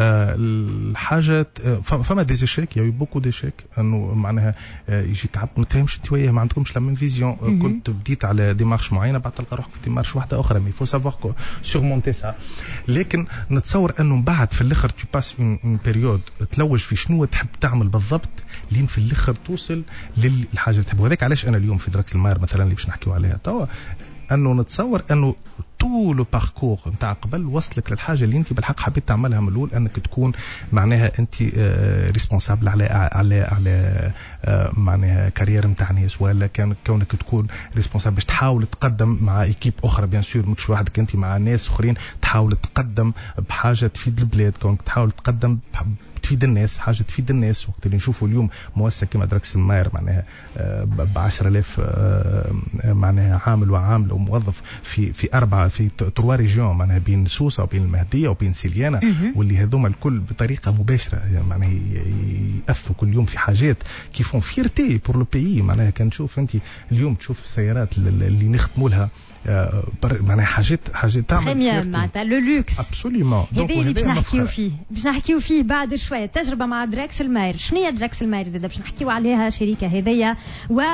الحاجات فما ديزيشيك، يا بوكو ديشيك، أنه معناها يجيك عبد ما تفهمش أنت وياه، ما عندكمش لا ميم فيزيون. كنت بديت على ديمارش معينة بعد تلقى روحك في ديمارش واحدة أخرى، مي فو سافوار سورمونتي سا. لكن نتصور أنه بعد في الآخر تو باس اون بيريود تلوج في شنو تحب تعمل بالضبط لين في الاخر توصل للحاجه اللي تحبها. وهذاك علاش انا اليوم في دراكس الماير مثلا اللي باش نحكيو عليها توا، انه نتصور انه تو لو باركور نتاع قبل وصلك للحاجه اللي انت بالحق حبيت تعملها من الاول، انك تكون معناها انت ريسبونسابل على معناها كارير نتاع ناس، ولا كونك تكون ريسبونسابل باش تحاول تقدم مع ايكيب اخرى. بيان سور مش وحدك انت، مع ناس اخرين تحاول تقدم بحاجه تفيد البلاد، كونك تحاول تقدم تفيد الناس، حاجه تفيد الناس. وقت اللي نشوفوا اليوم مؤسسه كما دراكس الماير معناها ب 10,000 معناها عامل وعامله وموظف في 3 ريجيون معناها بين سوسه وبين المهديه وبين سيليانا، واللي هذوما الكل بطريقه مباشره يعني معناها يأثوا كل يوم في حاجات كيفون فيرتي بور لو بيي. معناها كان تشوف انت اليوم تشوف السيارات اللي نخدموا لها معناها حاجات تعمل معناتها لو لوكس ابسوليومون. هذا اللي باش نحكيو فيه بعد شويه. تجربه مع دراكس الماير. شنو هي دراكس الماير زاده باش نحكيو عليها شركه هذيا و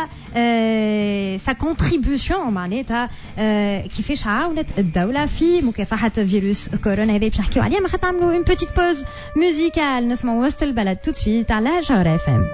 سا كونتريبيوشن معناتها كيفاش عاونت الدوله في مكافحه فيروس كورونا. هذا باش نحكيو عليها. ما خاطر نعملوا اون بوتيت بوز ميوزيكال نسمعوا وسط البلد تو سويت على جوهر اف ام.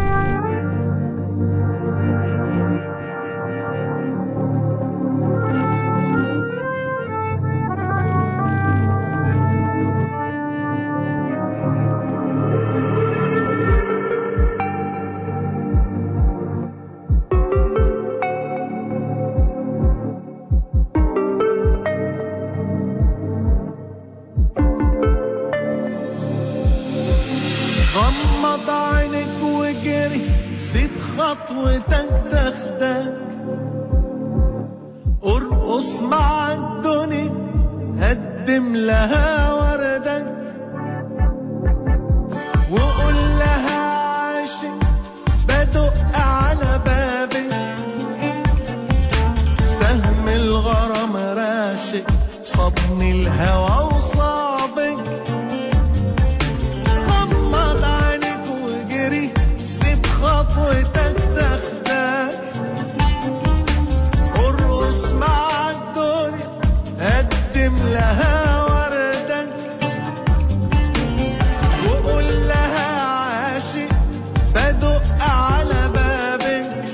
غمض عينك وجري، سيب خطوتك تاخدك، ارقص مع الدنيا، قدم لها وردك، وقول لها عاشق بدق على بابك، سهم الغرام راشق، صبني الهوى وصابك. خطوتك تاخدك، ارقص مع الدنيا، قدم لها وردك، وقول لها عاشق بدق على بابك،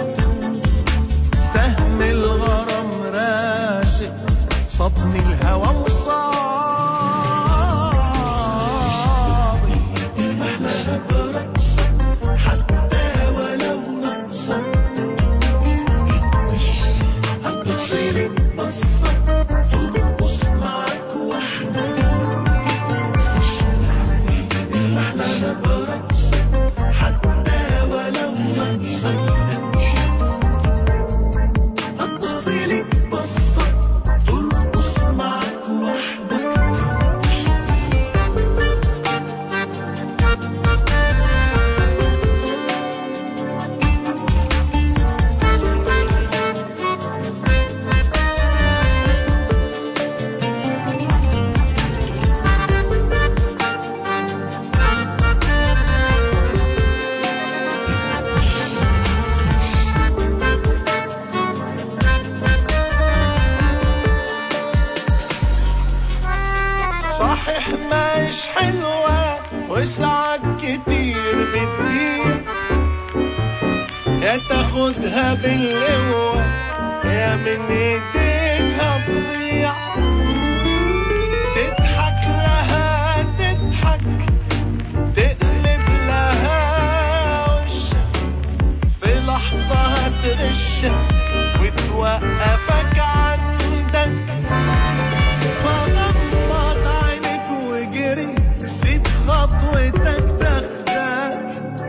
سهم الغرام راشق، صبني الهوى وصابك. اسمح لها برقصة حتى ولو نقصة، هتبصيلي بصة ترقص معاك وحدك. اسمح لها برقصة حتى ولو نقصة، هتبصيلي بصة ترقص معاك وحدك. يا تاخدها بالقوة يا من ايديها تضيع. تضحك لها تضحك تقلب لها وشك في لحظة هترشك وتوقفك عندك. فغمض عينك وجري سيب خطوتك تاخدك.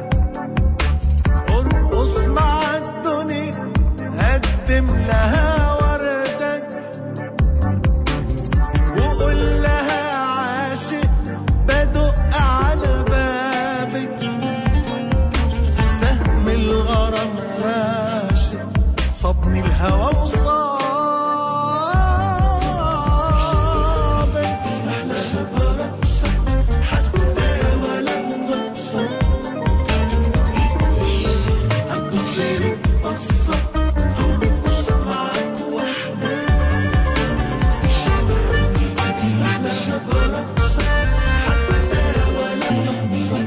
ارقص مع الدنيا قدم لها وردك وقول لها عاشق بدق على بابك. سهم الغرام راشق صابني الهوى وصابك. اسمح لها برقصة حتى ولو نقصة. هتبصلك بصة هرقص معاك وحدك. اسمح لها برقصة حتى ولو نقصة.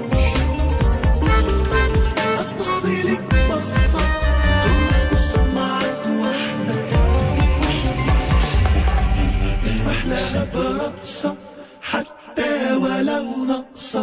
هتبصلك بصة هرقص معاك وحدك. اسمح لها برقصة حتى ولو نقصة.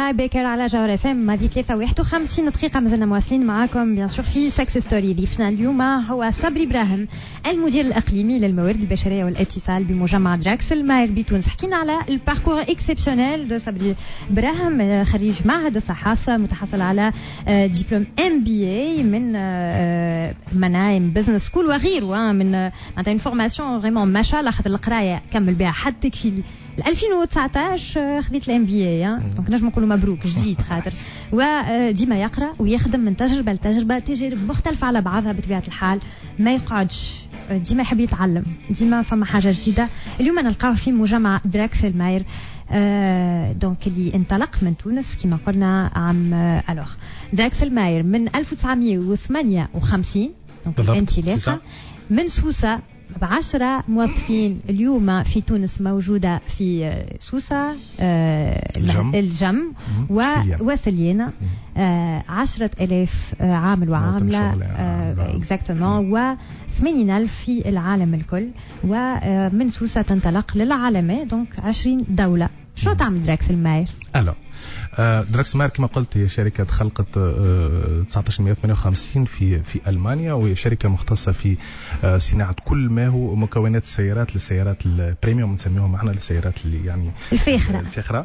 نيكولاي بيكر على جوهر اف ام ماضي 53 دقيقة مازلنا مواصلين معاكم بيان سور في سكس ستوري. ضيفنا اليوم هو صبري براهم المدير الإقليمي للموارد البشرية والاتصال بمجمع دراكسل ماير بتونس. حكينا على الباركور اكسبسيونيل دو صبري براهم، خريج معهد الصحافة، متحصل على دبلوم MBA من منايم بزنس سكول وغيره، من معناتها اون فورماسيون فريمون ما شاء الله، خاطر القراية كمل بها حتى في 2019 خديت الام بي اي، دونك نجم نقولوا مبروك جديد خاطر. وديما يقرا ويخدم من تجربه لتجربه، تجارب مختلفه على بعضها بطبيعه الحال، ما يقعدش، ديما يحب يتعلم، ديما فما حاجه جديده. اليوم نلقاوه في مجمع دراكسل ماير دونك اللي انطلق من تونس كما قلنا عام الوغ دراكسل ماير من 1958 دونك الانطلاقه من سوسه ب10 موظفين. اليوم في تونس موجودة في سوسة الجم وسليانة 10,000 عامل وعاملة exactement و80,000 في العالم الكل، ومن سوسة تنطلق للعالمية دونك 20 دولة. شو تعمل دراكسل ماير؟ دراكسل ماير كما قلت هي شركة خلقت 1958 في ألمانيا، وهي شركة مختصة في صناعة كل ما هو مكونات السيارات، للسيارات البريميوم نسميهم احنا، للسيارات اللي يعني الفاخرة.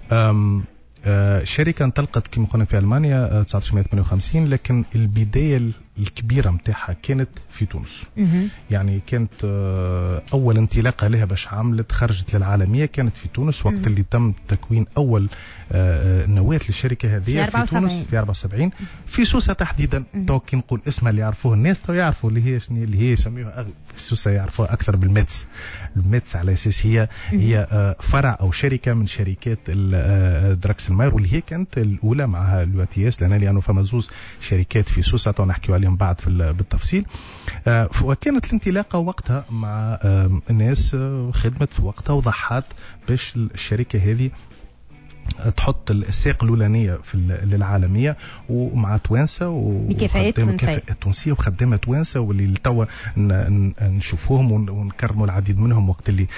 شركة انطلقت كما قلنا في ألمانيا 1958، لكن البداية الكبيرة متاعها كانت في تونس. يعني كانت أول انطلاقة لها باش عملت خرجت للعالمية كانت في تونس، وقت اللي تم تكوين أول نواة للشركة هذه في تونس في 74 في سوسة تحديدا. تو كي نقول اسمها اللي يعرفوه الناس تو يعرفوا اللي هي يسميوها في سوسة، يعرفوها أكثر بالميتس. الميتس على أساس هي فرع أو شركة من شركات دراكسل ماير، واللي هي كانت الأولى معها الUATS، لأنه فما زوز شركات في سوسة تو نحكيو عليهم بعد بالتفصيل. وكانت الانطلاقة وقتها مع الناس خدمت في وقتها وضحت باش الشركة هذه تحط الساق الأولانية للعالمية، ومع توانسة بكفاءات تونسية وخدامة توانسة، واللي توا نشوفوهم ونكرموا العديد منهم وقت اللي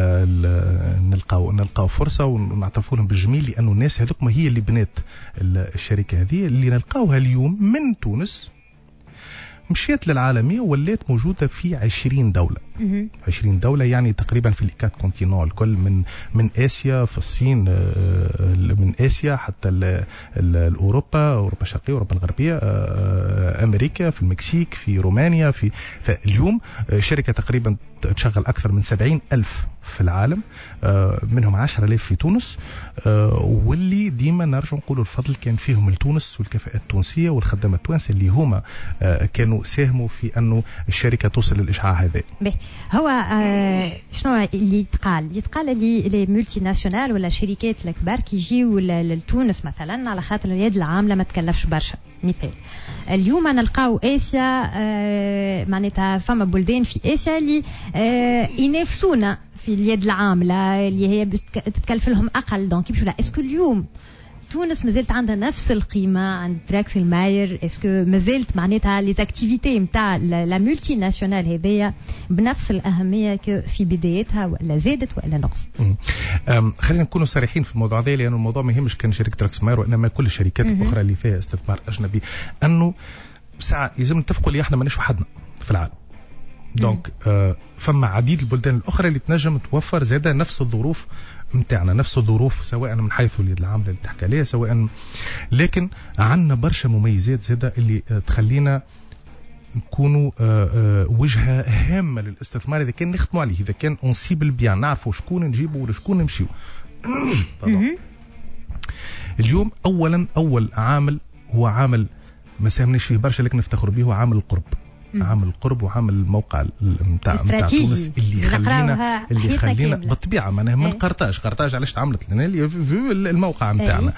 نلقاو فرصة ونعترفوا لهم بالجميل، لأنه الناس هذوك ما هي اللي بنات الشركة هذه اللي نلقاوها اليوم من تونس مشيت للعالمية ولات موجودة في 20 دولة. 20 دولة يعني تقريبا في الكات كونتينون الكل، من آسيا، في الصين، من آسيا حتى أوروبا الشرقية، أوروبا الغربية، أمريكا، في المكسيك، في رومانيا. فاليوم شركة تقريبا تشغل أكثر من 70,000 في العالم، منهم 10,000 في تونس، واللي ديما نرجع نقولوا الفضل كان فيهم التونس والكفاءة التونسية والخدامة التوانسة اللي هما كانوا ساهموا في أنه الشركة توصل للإشعاع هذا. هو شنو اللي يتقال اللي مولتي ناسيونال ولا شركات الكبار كي يجيو لتونس مثلا على خاطر اليد العاملة ما تكلفش برشا. مثال اليوم نلقاو آسيا، معناتها فما بلدان في آسيا اللي ينافسونا في اليد العاملة اللي هي تتكلف لهم أقل، دونك يمشوا لا. اسكو اليوم تونس مازالت عندها نفس القيمة عند دراكسل ماير؟ اسكو مازالت معناتها لي زاكتيفيتي نتاع لا مولتي ناسيونال هذيا بنفس الأهمية في بدايتها، ولا زادت ولا نقصت؟ خلينا نكونوا صريحين في الموضوع هذا، لأنه الموضوع ما يهمش كان شركة دراكسل ماير وإنما كل الشركات الأخرى اللي فيها استثمار أجنبي، أنه ساعة لازم نتفقوا اللي احنا ماناش وحدنا في العالم. دونك فما عديد البلدان الأخرى اللي تنجم توفر زادة نفس الظروف متاعنا، نفس الظروف سواء من حيث اليد العاملة اللي تحكي عليها، سواء لكن عندنا برشا مميزات زادة اللي تخلينا نكونوا وجهة هامة للاستثمار إذا كان نخدموا عليه، إذا كان أنسيبل بيان نعرفوا شكون نجيبوا ولا شكون نمشيوا. اليوم أول عامل هو عامل ما ساهمناش فيه برشا لكن نفتخر به، هو عامل القرب. عامل القرب وعامل الموقع نتاع تونس اللي يخلينا بالطبيعه معناها من قرطاج علاش تعملت لنا الموقع نتاعنا.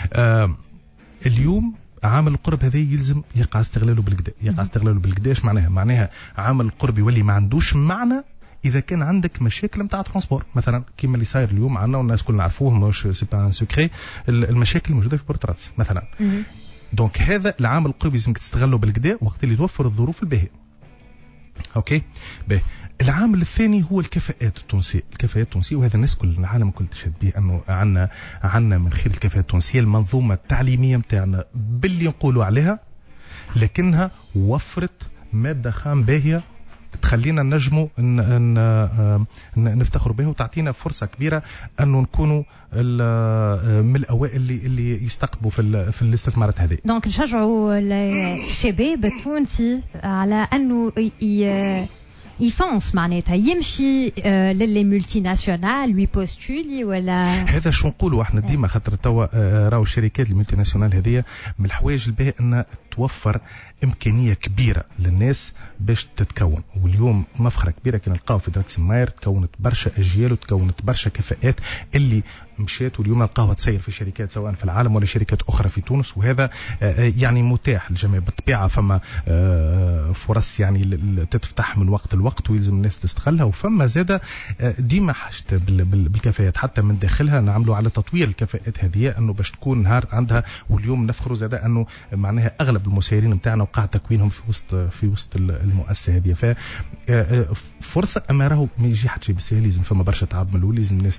اليوم عامل القرب هذا يلزم يقع استغلاله بالقدا. معناها عامل القرب يولي ما عندوش معنى اذا كان عندك مشاكل نتاع ترانسبور مثلا كيما اللي صاير اليوم عندنا والناس كلنا نعرفوه، مش سي با ان سكري، المشاكل الموجوده في بورتراتس مثلا. دونك هذا العامل القربي لازمك تستغله بالكدا وقت اللي توفر الظروف الباهيه. اوكي باهي. العامل الثاني هو الكفاءات التونسية، وهذا الناس كل العالم كل تشهد به انه عندنا من خلال الكفاءات التونسية المنظومة التعليمية متاعنا باللي نقولوا عليها، لكنها وفرت مادة خام باهية تخلينا نجموا نفتخروا بها وتعطينا فرصة كبيرة أنه نكونوا من الأوائل اللي يستقطبوا في الاستثمارات هذه. دونك نشجعوا الشباب التونسي على أنه يفونس معناتها يمشي للي ملتي ناسيونال ويبوستولي ولا هذا شو نقولوا احنا ديما خاطر توا راهو الشركات الملتي ناسيونال هذه من الحوايج الباهيه انها توفر امكانيه كبيره للناس باش تتكون. واليوم مفخره كبيره كي نلقاو في دراكسن ماير تكونت برشا اجيال وتكونت برشا كفاءات اللي مشات واليوم نلقاوها تسير في شركات سواء في العالم ولا شركات اخرى في تونس، وهذا يعني متاح للجميع. بالطبيعه فما فرص يعني تتفتح من وقت لوقت ويلزم الناس تستغلها، وفما زاده ديما حاجه بالكفاءات حتى من داخلها نعملوا على تطوير الكفاءات هذه انه باش تكون نهار عندها. واليوم نفخروا زاده انه معناها اغلب المسيرين نتاعنا وقع تكوينهم في وسط المؤسسه هذه. ف فرصه اما راهو ما يجي حتى شيء بالسهل، لازم فما برشا تعب ولازم الناس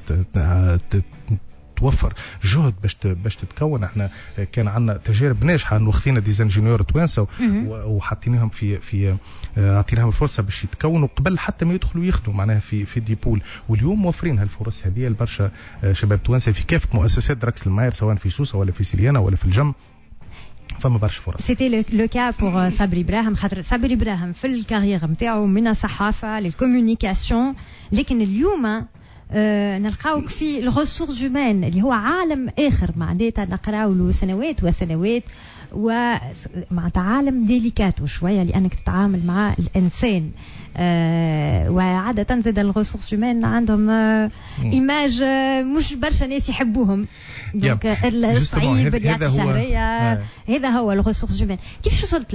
توفر جهد باش تتكون. احنا كان عندنا تجارب ناجحه انه خذينا ديزانجينيور توانسه وحطيناهم في اعطيناهم الفرصه باش يتكونوا قبل حتى ما يدخلوا يخدموا معناها في ديبول، واليوم موفرين هالفرص هذه لبرشا شباب توانسه في كافه مؤسسات دراكسن ماير سواء في سوسه ولا في سيليانا ولا في الجم. فما برشا فرص. سيتي لو كا بور صبري براهم، خاطر صبري براهم في الكارير نتاعو من الصحافه للكومونيكاسيون، لكن اليوم نلقاوك في الريسورس هيومان اللي هو عالم اخر معناتها نقراو له سنوات وسنوات، ومعناتها عالم ديليكاتو شويه لانك تتعامل مع الانسان. وعاده زاد الريسورس هيومان عندهم ايماج مش برشا ناس يحبوهم. دونك الصعيب اللي الشهريه هذا هو الريسورس هيومان. كيف وصلت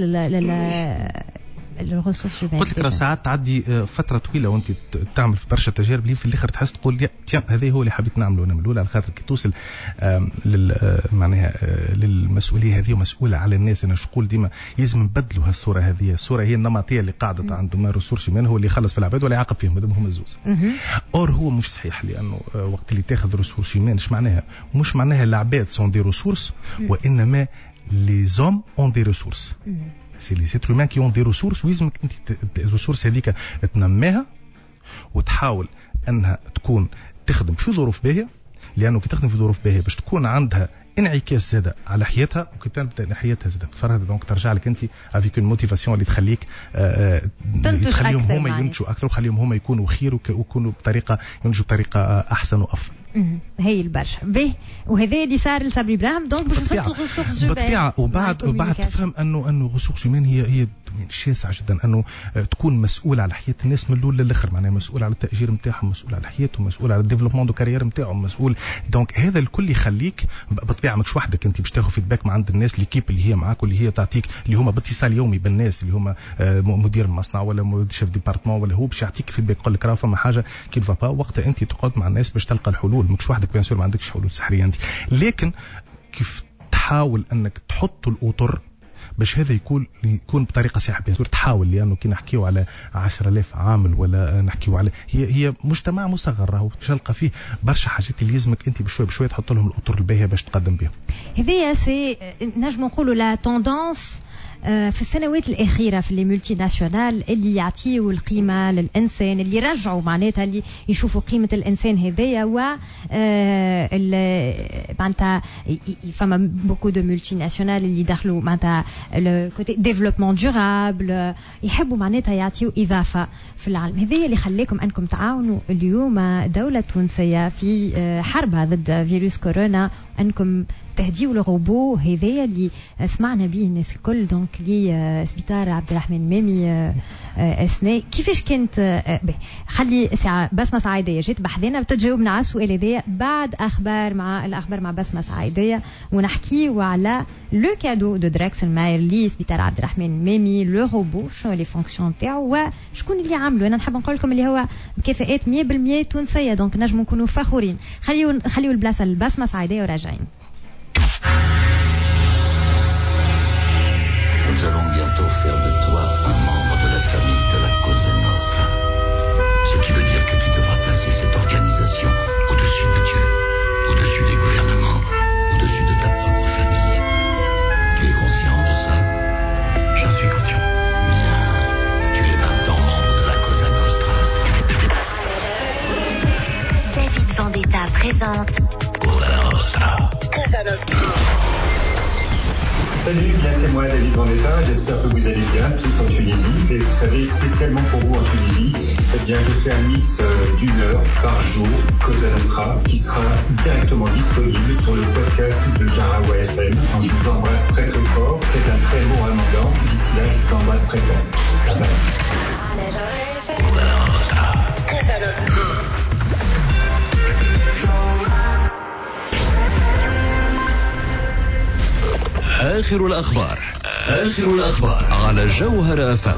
قلت لك ساعات تعدي فتره طويله وانت تعمل في برشا تجارب اللي في الاخر تحس تقول هذا هو اللي حبيت نعمله انا من الاولى، على خاطر كي توصل معناها للمسؤوليه هذه ومسؤوله على الناس. انا نقول ديما لازم نبدلوا هالصوره هذه. الصوره هي النمطيه اللي قاعده عنده ما ريسورس هيومان هو اللي يخلص في العباد ولا يعاقب فيهم هذوما هما الزوز. اور هو مش صحيح، لانه وقت اللي تاخذ ريسورس هيومان مش معناها العباد سون دي ريسورس، وانما لي زوم اون دي ريسورس. سي لي سيتر هيومان كي اون دي ريسورس، ويلزمك انت الريسورس هذيك تنميها وتحاول انها تكون تخدم في ظروف باهيه، لانه كي تخدم في ظروف باهيه باش تكون عندها انعكاس زاده على حياتها، وكي تبدا حياتها زاده تفرهد. دونك ترجع لك انت افيك اون موتيفاسيون اللي تخليك تخليهم هما ينتجوا اكثر وخليهم هما يكونوا خير ويكونوا بطريقه ينتجوا بطريقه احسن وافضل. هي البرشا به، وهذا اللي صار لصبري براهم. دونك باش نوصل للريسورس هيومان وبعد تفهم انه ريسورس هيومان هي شاسع جدا، انه تكون مسؤول على حياه الناس من الاول للاخر، معناها مسؤول على التاجير نتاعهم، مسؤول على حياتهم، مسؤول على الديفلوبمون دو كارير نتاعهم، مسؤول. دونك هذا الكل يخليك بالطبيعه مش وحدك، انت باش تاخذ فيدباك مع عند الناس ليكيب اللي هي معاك واللي هي تعطيك، اللي هما باتصال يومي بالناس اللي هما مدير المصنع ولا مدير شيف ديبارتمون، ولا هو باش يعطيك فيدباك يقول لك راه فما حاجه كي فا. وقتها انت تقعد مع الناس باش تلقى الحلول، مش وحدك بيان سور، ما عندكش حلول سحريه انت، لكن كيف تحاول انك تحط الاطر باش هذا يكون بطريقه صحيحه. بيان سور تحاول، لانه كي نحكيو على 10,000 عامل ولا نحكيو على هي مجتمع مصغر، راهو باش تلقى فيه برشا حاجات اللي لازمك انت بشوي بشوي تحط لهم الاطر الباهيه باش تقدم بهم. هذه سي نجم نقولوا لا توندونس في السنوات الأخيرة في اللي ملتي ناسيونال اللي يعطيوا القيمة للإنسان، اللي رجعوا معناتها اللي يشوفوا قيمة الإنسان هذيا. و معناتها فما بوكو دو ملتي ناسيونال اللي دخلوا معناتها الكوتي ديفلوبمون دورابل، يحبوا معناتها يعطيوا إضافة في العالم. هذيا اللي خليكم أنكم تعاونوا اليوم دولة تونسية في حربها ضد فيروس كورونا، أنكم تهديوا الروبو هذايا اللي سمعنا به الناس الكل. دونك لي سبيطار عبد الرحمن مامي أسناء، كيفاش كانت خلي ساعة بسمة سعيدية جيت بحذنا بتجاوبنا على السؤال هذايا بعد الأخبار مع بسمة سعيدية، ونحكيوا على لو كادو دو دراكسن ماير لي سبيطار عبد الرحمن مامي لو روبو، شنو لي فونكسيون تاعو وشكون اللي عملوا. أنا نحب نقول لكم اللي هو كفاءات 100% تونسية، دونك نجموا نكونوا فخورين. خليوا البلاصة لبسمة سعيدية وراجعين. Nous allons bientôt faire de toi un membre de la famille de la cause. Salut, bien c'est moi David Vendetta, j'espère que vous allez bien tous en Tunisie. Et vous savez, spécialement pour vous en Tunisie, eh bien je fais un mix d'une heure par jour, Cosa Nostra, qui sera directement disponible sur le podcast de Jarawa FM. Donc, je vous embrasse très très fort, c'est un très beau ramadan. D'ici là, je vous embrasse très fort. Bye bye. آخر الأخبار على جوهر FM.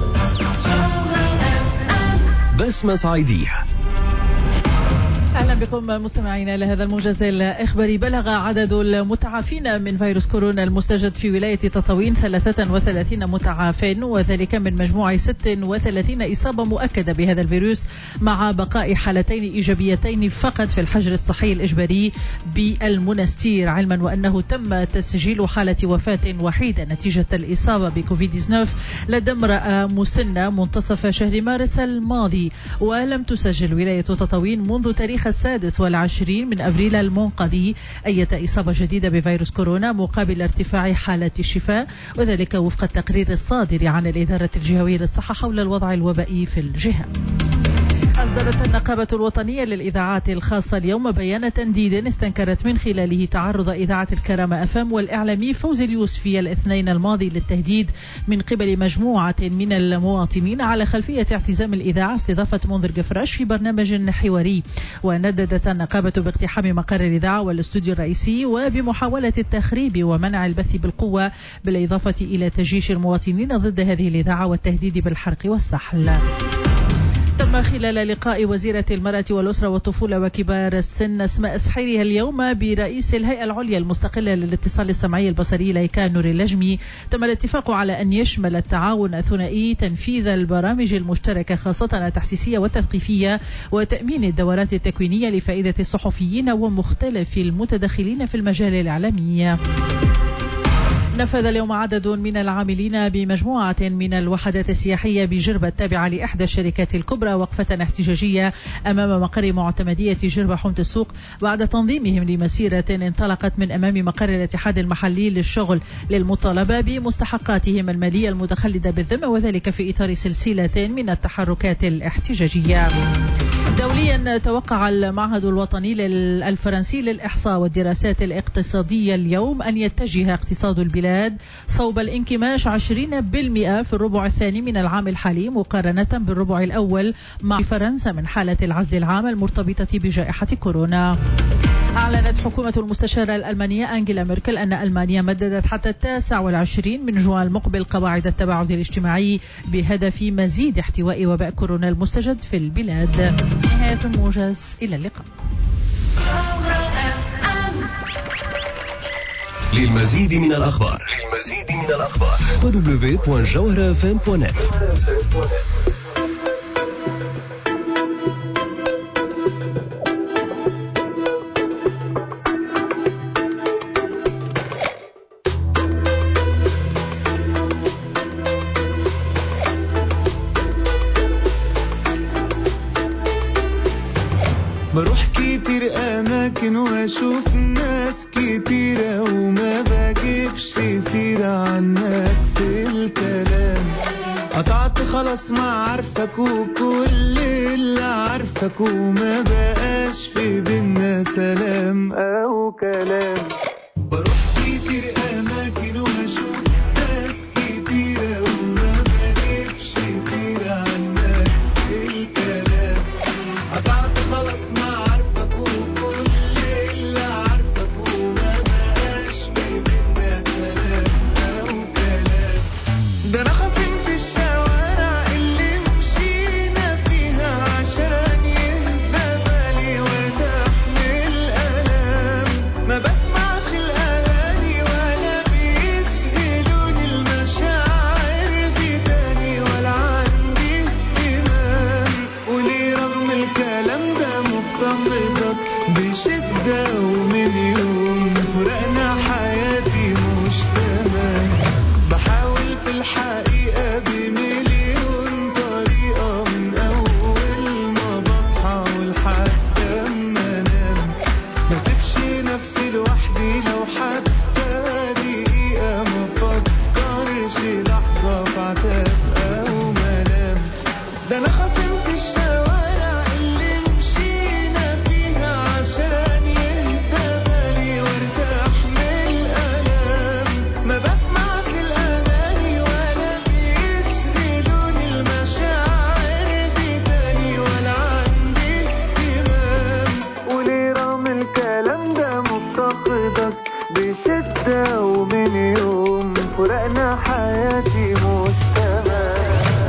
بسمة صعيدية. أهلا بكم مستمعينا لهذا الموجز الإخباري. بلغ عدد المتعافين من فيروس كورونا المستجد في ولاية تطاوين 33 متعافٍ، وذلك من مجموع 36 إصابة مؤكدة بهذا الفيروس، مع بقاء حالتين إيجابيتين فقط في الحجر الصحي الإجباري بالمنستير، علما وأنه تم تسجيل حالة وفاة وحيدة نتيجة الإصابة بكوفيد-19 لدى امرأة مسنة منتصف شهر مارس الماضي. ولم تسجل ولاية تطاوين منذ تاريخ 26 من أبريل المنقضي أي إصابة جديدة بفيروس كورونا، مقابل ارتفاع حالة الشفاء، وذلك وفق التقرير الصادر عن الإدارة الجهوية للصحة حول الوضع الوبائي في الجهة. أصدرت النقابة الوطنية للإذاعات الخاصة اليوم بيان تنديد استنكرت من خلاله تعرض إذاعة الكرامة FM والإعلامي فوزي اليوسفي الاثنين الماضي للتهديد من قبل مجموعة من المواطنين على خلفية اعتزام الإذاعة استضافة منذر قفراش في برنامج حواري. ونددت النقابة باقتحام مقر الإذاعة والاستوديو الرئيسي وبمحاولة التخريب ومنع البث بالقوة، بالإضافة إلى تجيش المواطنين ضد هذه الإذاعة والتهديد بالحرق والسحل. تم خلال لقاء وزيرة المرأة والأسرة والطفولة وكبار السن أسماء سحيرها اليوم برئيس الهيئة العليا المستقلة للاتصال السمعي البصري ليكا نور اللجمي، تم الاتفاق على أن يشمل التعاون الثنائي تنفيذ البرامج المشتركة خاصة التحسيسية والتثقيفية وتأمين الدورات التكوينية لفائدة الصحفيين ومختلف المتدخلين في المجال الإعلامي. نفذ اليوم عدد من العاملين بمجموعة من الوحدات السياحية بجربة التابعة لإحدى الشركات الكبرى وقفة احتجاجية أمام مقر معتمدية جربة حومة السوق، بعد تنظيمهم لمسيرة انطلقت من أمام مقر الاتحاد المحلي للشغل للمطالبة بمستحقاتهم المالية المتخلدة بالذمة، وذلك في إطار سلسلة من التحركات الاحتجاجية. دوليا، توقع المعهد الوطني الفرنسي للإحصاء والدراسات الاقتصادية اليوم أن يتجه اقتصاد البلاد صوب الانكماش 20% في الربع الثاني من العام الحالي مقارنة بالربع الأول، مع فرنسا من حالة العزل العام المرتبطة بجائحة كورونا. أعلنت حكومة المستشارة الألمانية أنجيلا ميركل أن ألمانيا مددت حتى 29 من جوان المقبل قواعد التباعد الاجتماعي بهدف مزيد احتواء وباء كورونا المستجد في البلاد. نهاية الموجز، إلى اللقاء. للمزيد من الأخبار www.jawharafm.net. بروح كتير أماكن وأشوف ناس كتيرة وما بجيبش سيرة عنك في الكلام. قطعت خلاص ما عارفك وكل اللي عارفك وما بقاش في بينا سلام أو كلام. بروح كتير أماكن وأشوف ناس كتيرة وما بجيبش سيرة عنك في الكلام. قطعت خلاص ما عارفك وكل اللي عارفك وما بقاش في بينا سلام أو كلام. ده أنا خصمت الشوارع اللي مشينا فيها عشان يهدى بالي وارتاح من الألام. ما بسمعش الأغاني ولا بيشغلوني المشاعر دي تاني ولا عندي اهتمام. وليه رغم الكلام ده مفتقدك بشدة ومن يوم فرقنا حياتي مش تمام. بحاول في الحقيقة بمليون طريقة من أول ما بصحى ولحد ما انام. ما سيبش نفسي لوحدي لو حتى دقيقة، ما بشدة ومن يوم فرقنا حياتي مش تمام.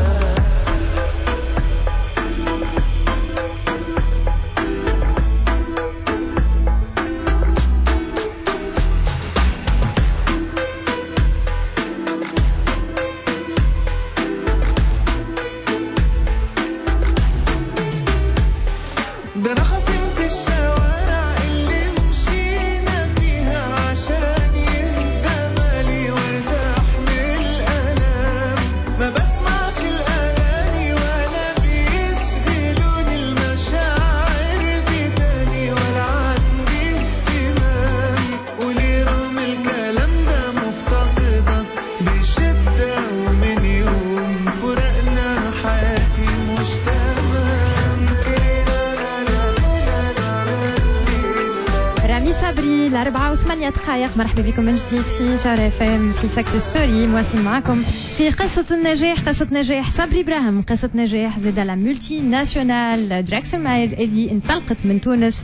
ده انا خصمت الشوارع اللي مشينا فيها عشان يهدى بالي وارتاح من الالام. ما بسمعش الاغاني ولا بيشغلوني المشاعر دي تاني ولا عندي اهتمام. وليه رغم الكلام ده مفتقدك بشدة ومن يوم فرقنا حياتي مش تمام. رامي صبري 4:08. مرحبا بكم من جديد في جوهرة FM في سكسس ستوري. مواصلين معكم في قصة النجاح، قصة نجاح صبري براهم، قصة نجاح زاد على ملتي ناسيونال دراكسل ماير اللي انطلقت من تونس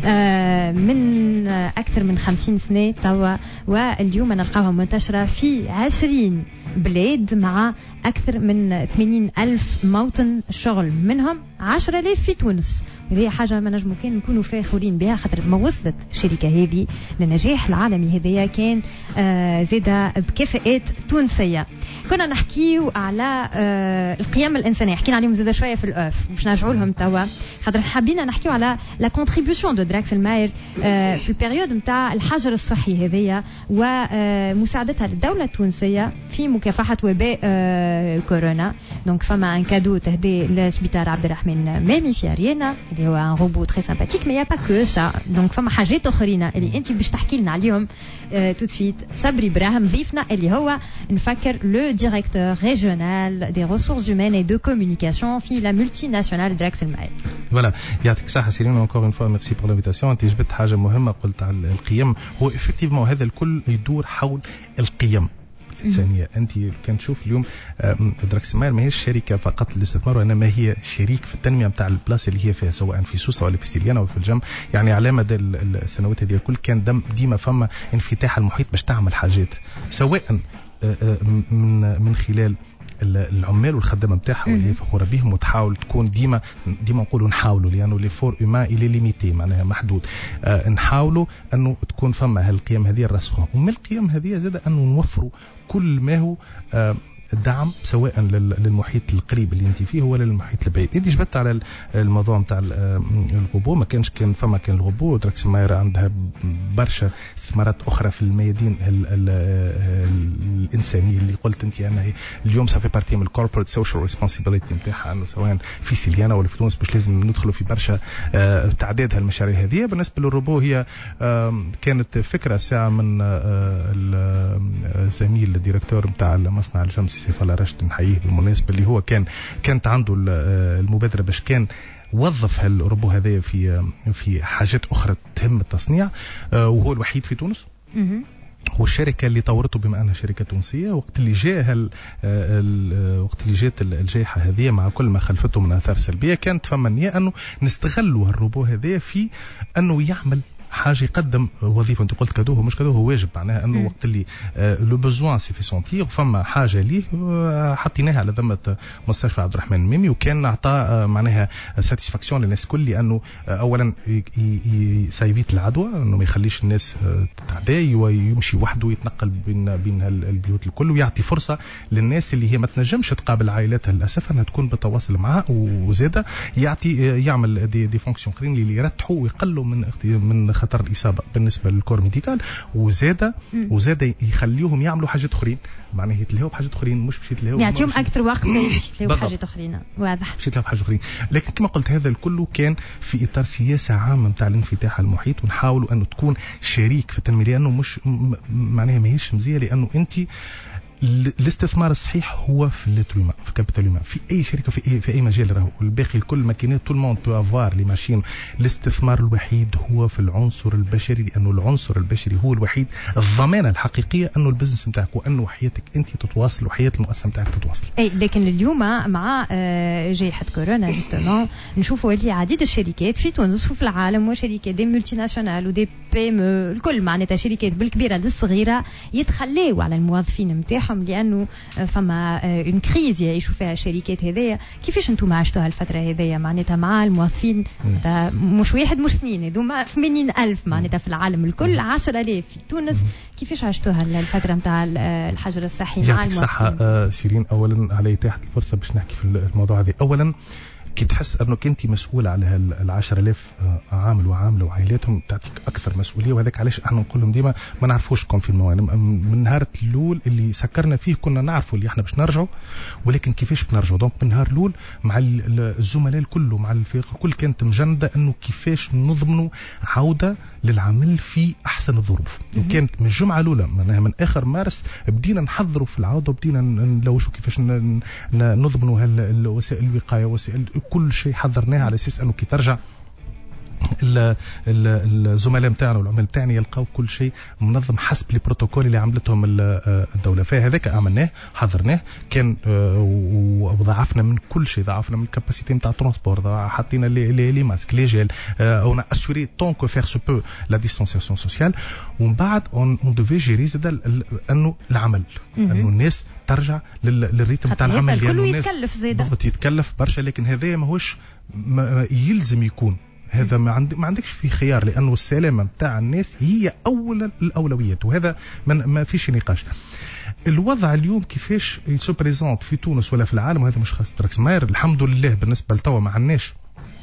من أكثر من 50 سنة توا، واليوم نلقاها منتشرة في 20 بلاد مع أكثر من 80,000 موطن شغل، منهم 10,000 في تونس. هذه حاجة ما نجمو كان نكونوا فاخرين بها، خاطر ما وصلت الشركة هذه للنجاح العالمي هذايا كان زادة بكفاءات تونسية. كنا نحكيو على القيم الإنسانية، حكينا عليهم زادة شوية في الأوف باش نرجعوا لهم توا، خاطر حابين نحكيو على لا كونتريبيوشن دو دراكسل ماير في البيريود نتاع الحجر الصحي هذايا ومساعدتها للدولة التونسية في مكافحة وباء كورونا. دونك فما ان كادو تهدي لسبيطار عبد الرحمن مامي في اريانا اللي هو ان روبو تري سامباتيك، مي يا با كو سا. دونك فما حاجات اخرين اللي انت باش تحكي لنا عليهم تو سويت. صبري براهم ضيفنا اللي هو نفكر لو ديريكتور ريجيونال دي ريسورس هومين اي دو كومونيكاسيون في لا ملتي ناسيونال دراكسل ماير. فوالا يعطيك الصحة سيرين، اونكور اون فوا ميرسي بور لانفيتاسيون. انت جبت حاجة مهمة قلت على القيم، هو افكتيفمون هذا الكل يدور حول القيم الإنسانية. أنت كان تشوف اليوم دراكسل ماير ما هيش شركة فقط للاستثمار، وإنما هي شريك في التنمية متاع البلاصة اللي هي فيها، سواء في سوسة ولا في سيليانا ولا في الجم. يعني على مدى السنوات هذه الكل كان ديما فما انفتاح المحيط باش تعمل حاجات، سواء من خلال العمال والخدمه نتاعها واللي هي فخوره بهم، وتحاول تكون ديما نقولوا نحاولوا لانه لي فور اومان الي ليميتي معناها محدود. نحاولوا انه تكون فما هالقيم هذه الرسخه، ومن القيم هذه زاد انه نوفروا كل ما هو الدعم سواء للمحيط القريب اللي انت فيه ولا للمحيط البعيد. انت جبت على الموضوع نتاع الغبو، ما كان الغبو دراكسل ماير عندها برشا استثمارات اخرى في الميادين الانسانيه اللي قلت انت انا اليوم صافي بارتي من الكوربريت سوشيال ريسبونسابيلتي نتاعها، انه سواء في سيليانا ولا في تونس باش لازم ندخلوا في برشا تعداد هالمشاريع هذه. بالنسبه للروبو هي كانت فكره ساعه من الزميل الديريكتور نتاع المصنع الجمسي سيف الله رشد، نحييه بالمناسبة، اللي هو كانت عنده المبادرة باش كان وظف هالروبو هذايا في حاجات أخرى تهم التصنيع، وهو الوحيد في تونس. والشركة اللي طورته بما أنها شركة تونسية، وقت اللي جات الجائحة هذه مع كل ما خلفته من آثار سلبية، كانت فما نية أنه نستغلوا هالروبو هذايا في أنه يعمل حاجه، يقدم وظيفه. انت قلت كادو، هو مش كادو، هو واجب، معناها انه وقت اللي لو بوزوان سي في سونتير فما حاجه ليه حطيناها على ذمه مستشفى عبد الرحمن ميمي، وكان عطى معناها ساتيسفاكسيون للناس كل، لانه اولا سايفيت العدوى، انه ما يخليش الناس تتعدى ويمشي وحده يتنقل بين البيوت الكل، ويعطي فرصه للناس اللي هي ما تنجمش تقابل عائلاتها للاسف انها تكون بتواصل معها، وزاده يعمل دي فونكسيون اخرين اللي يرتحوا ويقلوا من خطر الإصابة بالنسبة للكور ميديكال، وزادة يخليهم يعملوا حاجات أخرين، معناه يتلهوا بحاجات أخرين، مش باش يتلهوا يعطيهم أكثر وقت يتلهوا بحاجات أخرين. واضح باش يتلهوا بحاجات أخرين. لكن كما قلت هذا الكل كان في إطار سياسة عامة متاع الانفتاح المحيط، ونحاولوا أنه تكون شريك في التنمية، لأنه مش معناها ما هيش مزية، لأنه أنت الاستثمار الصحيح هو في الليتروما، في كابيتال، في اي شركه، في اي مجال راهو. الباقي الكل ماكينات، تو الموند بو افوار لي ماشين. الاستثمار الوحيد هو في العنصر البشري، لانه العنصر البشري هو الوحيد الضمانه الحقيقيه انه البزنس نتاعك وانه حياتك انت تتواصل وحياه المؤسسه نتاعك تتواصل. اي لكن اليوم مع جائحه كورونا جوستومون نشوفوا اللي عديد الشركات في تونس وفي العالم، وشركات دي ملتي ناسيونال ودي بي ام، الكل معناتها شركات بالكبيره للصغيره يتخلوا على الموظفين نتاعهم لانه فما اون كريز يعيشوا فيها الشركات هذيا. كيفاش انتم عشتوها الفتره هذيا معناتها مع الموظفين؟ مش واحد مش اثنين، هذوما 80,000 معناتها في العالم الكل، 10,000 في تونس. كيفاش عشتوها الفتره نتاع الحجر الصحي مع الموظفين؟ صحة سيرين، اولا على اتاحه الفرصه باش نحكي في الموضوع هذا. اولا كي تحس انك انت مسؤول على 10,000 عامل وعامله وعائلاتهم، تعطيك اكثر مسؤوليه. وهذاك علاش احنا نقول لهم ديما ما نعرفوش كونفينمون. من نهار الاول اللي سكرنا فيه كنا نعرفوا اللي احنا باش نرجعوا، ولكن كيفاش بنرجعوا. دونك من نهار الاول مع الزملاء الكل ومع الفريق الكل كانت مجنده انه كيفاش نضمنوا عوده للعمل في احسن الظروف. وكانت من الجمعه الاولى من اخر مارس بدينا نحضروا في العوده، وبدينا نلوشوا كيفاش نضمنوا الوسائل الوقايه، وسائل كل شيء حضرناه على اساس انه كي ترجع الزملاء نتاعنا والعمال نتاعنا يلقاو كل شيء منظم حسب البروتوكول اللي عملتهم الدوله. فهذاك عملناه، حضرناه، كان وضعفنا من كل شيء، ضعفنا من الكاباسيتي نتاع الترونسبور، حطينا لي ماسك، لي جيل، اون اسوري طون كو فير سو بو لا ديستانسياسيون سوسيال. ومن بعد اون ديفي جيري زاد انه العمل، انه الناس ترجع للريتم تاع العمل، لانه الناس بالضبط يتكلف برشا. لكن هذا ماهوش يلزم يكون، هذا ما عندكش فيه خيار، لانه السلامه نتاع الناس هي اول الاولويات، وهذا ما فيش نقاش. الوضع اليوم كيفاش يسو بريزونت في تونس ولا في العالم، وهذا مش خاص دراكس ماير. الحمد لله بالنسبه لتوا ما عندناش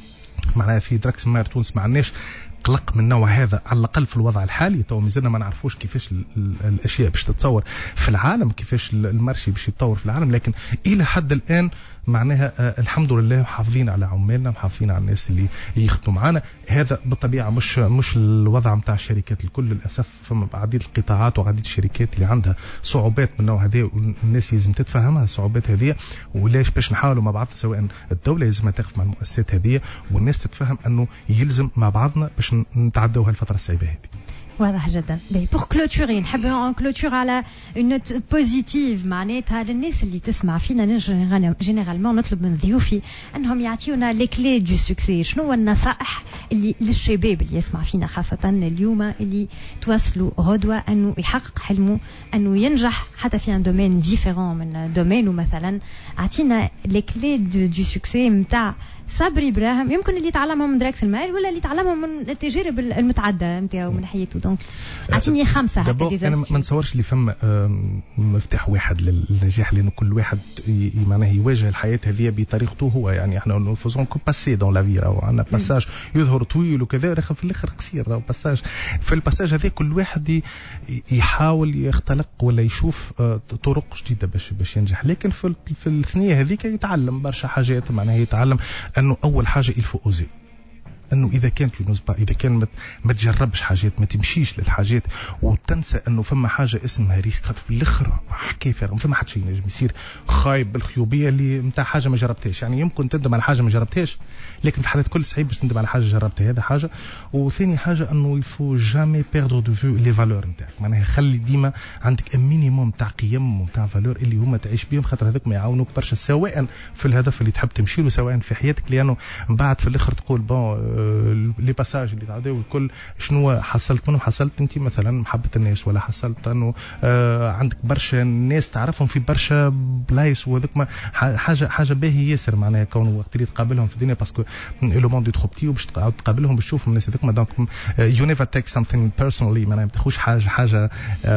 معناها في دراكس ماير تونس ما عندناش قلق من النوع هذا، على الاقل في الوضع الحالي. تو مازلنا ما نعرفوش كيفاش الاشياء باش تتصور في العالم، كيفاش المارشي باش يتطور في العالم. لكن الى حد الان معناها الحمد لله محافظين على عمالنا، محافظين على الناس اللي يخدموا معنا. هذا بالطبيعه مش الوضع نتاع الشركات الكل، للاسف فما عديد القطاعات وعديد الشركات اللي عندها صعوبات من النوع هذا، والناس لازم تتفهمها الصعوبات هذه. ولاش باش نحاولوا مع بعض، سواء الدوله لازم تقف مع المؤسسات هذه، والناس تتفهم انه يلزم مع بعضنا باش نتعدوا هالفتره الصعيبه هذه. واضح جدا. بور كلوتوري نحب نكلوتور على نوت بوزيتيف معناتها للناس اللي تسمع فينا. جينيرالمون نطلب من ضيوفي انهم يعطيونا لي كلي دو سكسي. شنو هو النصائح اللي للشباب اللي يسمع فينا خاصه اليوم، اللي توصلوا غدوه انه يحقق حلمه، انه ينجح حتى في ان دومين ديفيرون من دومينه. مثلا اعطينا لي كلي دو سكسي نتاع صبري براهم، يمكن اللي يتعلمهم من دراكس المال ولا اللي يتعلمهم من التجارب المتعدده نتاعو من حياته. دونك اعطيني 5 هكا. انا ما نتصورش اللي فما مفتاح واحد للنجاح، لانه كل واحد معناه يواجه الحياه هذه بطريقته هو. يعني احنا نفوزون كو باسي دون لا في، او عندنا باساج يظهر طويل وكذا، في الاخر قصير، او باساج. في الباساج هذا كل واحد يحاول يختلق ولا يشوف طرق جديده باش ينجح. لكن في الثنيه هذيك يتعلم برشا حاجات. معناه يتعلم انه اول حاجه الفوزي، انه اذا كانت اذا كان ما تجربش حاجات، ما تمشيش للحاجات، وتنسى انه فما حاجه اسمها ريسك. في الاخر كيف فما حد شيء ينجم يصير خايب بالخيوبيه اللي نتاع حاجه ما جربتهاش. يعني يمكن تندم على حاجه ما جربتهاش، لكن في حالات كل صعيب باش تندم على حاجه جربتها. هذا حاجه. وثاني حاجه انه يفو جامي بيردو دو فيو لي فالور نتاعك. معناها خلي ديما عندك مينيموم تاع قيم وتاع فالور اللي هما تعيش بهم، خاطر هذوك ما يعاونوك برشا، سواء في الهدف اللي تحب تمشي له، سواء في حياتك. لانه من بعد في الاخر تقول بون لي باساج اللي تعداو الكل شنو حصلت منه؟ حصلت انت مثلا محبه الناس، ولا حصلت انه عندك برشا ناس تعرفهم في برشا بلايص، وهذوك حاجه باهي ياسر. معناها كون وقت اللي تقابلهم في الدنيا، باسكو لو موند ترو بتي، وباش تقابلهم باش تشوفهم الناس هذوك. دونك يو نيفر تيك سامثينغ بيرسونالي، معناها ما تاخذش حاجه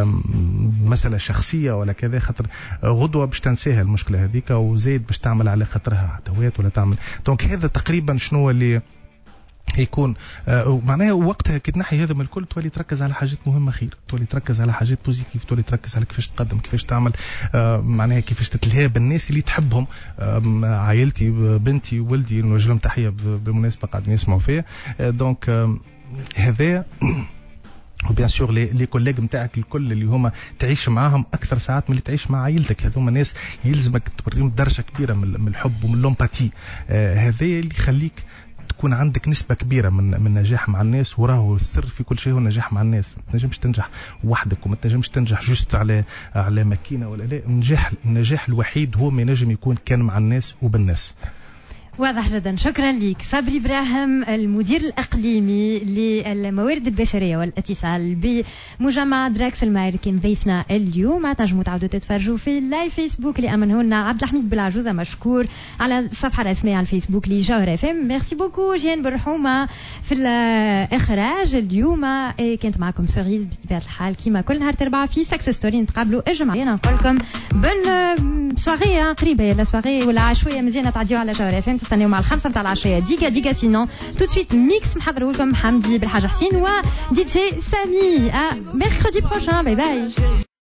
مساله شخصيه ولا كذا، خاطر غدوه باش تنساها المشكله هذيك، وزيد باش تعمل على خاطرها عدوات ولا تعمل. دونك هذا تقريبا شنو اللي يكون معناها وقتها كي تنحي هذا من الكل، تولي تركز على حاجات مهمه خير، تولي تركز على حاجات بوزيتيف، تولي تركز على كيفاش تقدم، كيفاش تعمل معناها كيفاش تتلهى بالناس اللي تحبهم. عائلتي، بنتي، ولدي، نوجه لهم تحيه بالمناسبه قاعدين يسمعوا فيا. دونك هذا وبيان سور لي كوليج نتاعك الكل اللي هما تعيش معاهم اكثر ساعات من اللي تعيش مع عائلتك. هذوما ناس يلزمك توريهم درجه كبيره من الحب ومن اللومباتي. هذا اللي يخليك تكون عندك نسبة كبيرة من النجاح مع الناس. وراه السر في كل شيء هو النجاح مع الناس. ما تنجمش تنجح وحدك وما تنجمش تنجح جست على ماكينة ولا لا. النجاح الوحيد هو ما ينجم يكون كان مع الناس وبالناس. واضح جدا. شكرا لك صبري إبراهيم المدير الإقليمي للموارد البشرية والاتصال بمجمع دراكس الماير كان ضيفنا اليوم. تنجموا تعودوا تتفرجوا في اللايف فيسبوك اللي أمنه لنا عبد الحميد بالعجوزة مشكور على الصفحة الرسمية على الفيسبوك لجوهر اف ام. ميرسي بوكو جيان برحومة في الإخراج اليوم. كانت معكم سوريز بطبيعة الحال كيما كل نهار تربع في سكسس ستوري. نتقابلوا الجمعة. نقول لكم بن سواري قريبة لا سواري ولا عشوية مزيانة تعديوا على جوهر اف ام. تستنيوا مع 5 متاع العشية ديكا سينون تو سويت ميكس محضروا لكم حمدي بالحاج حسين ودي جي سامي. ميركودي بروشان. باي باي.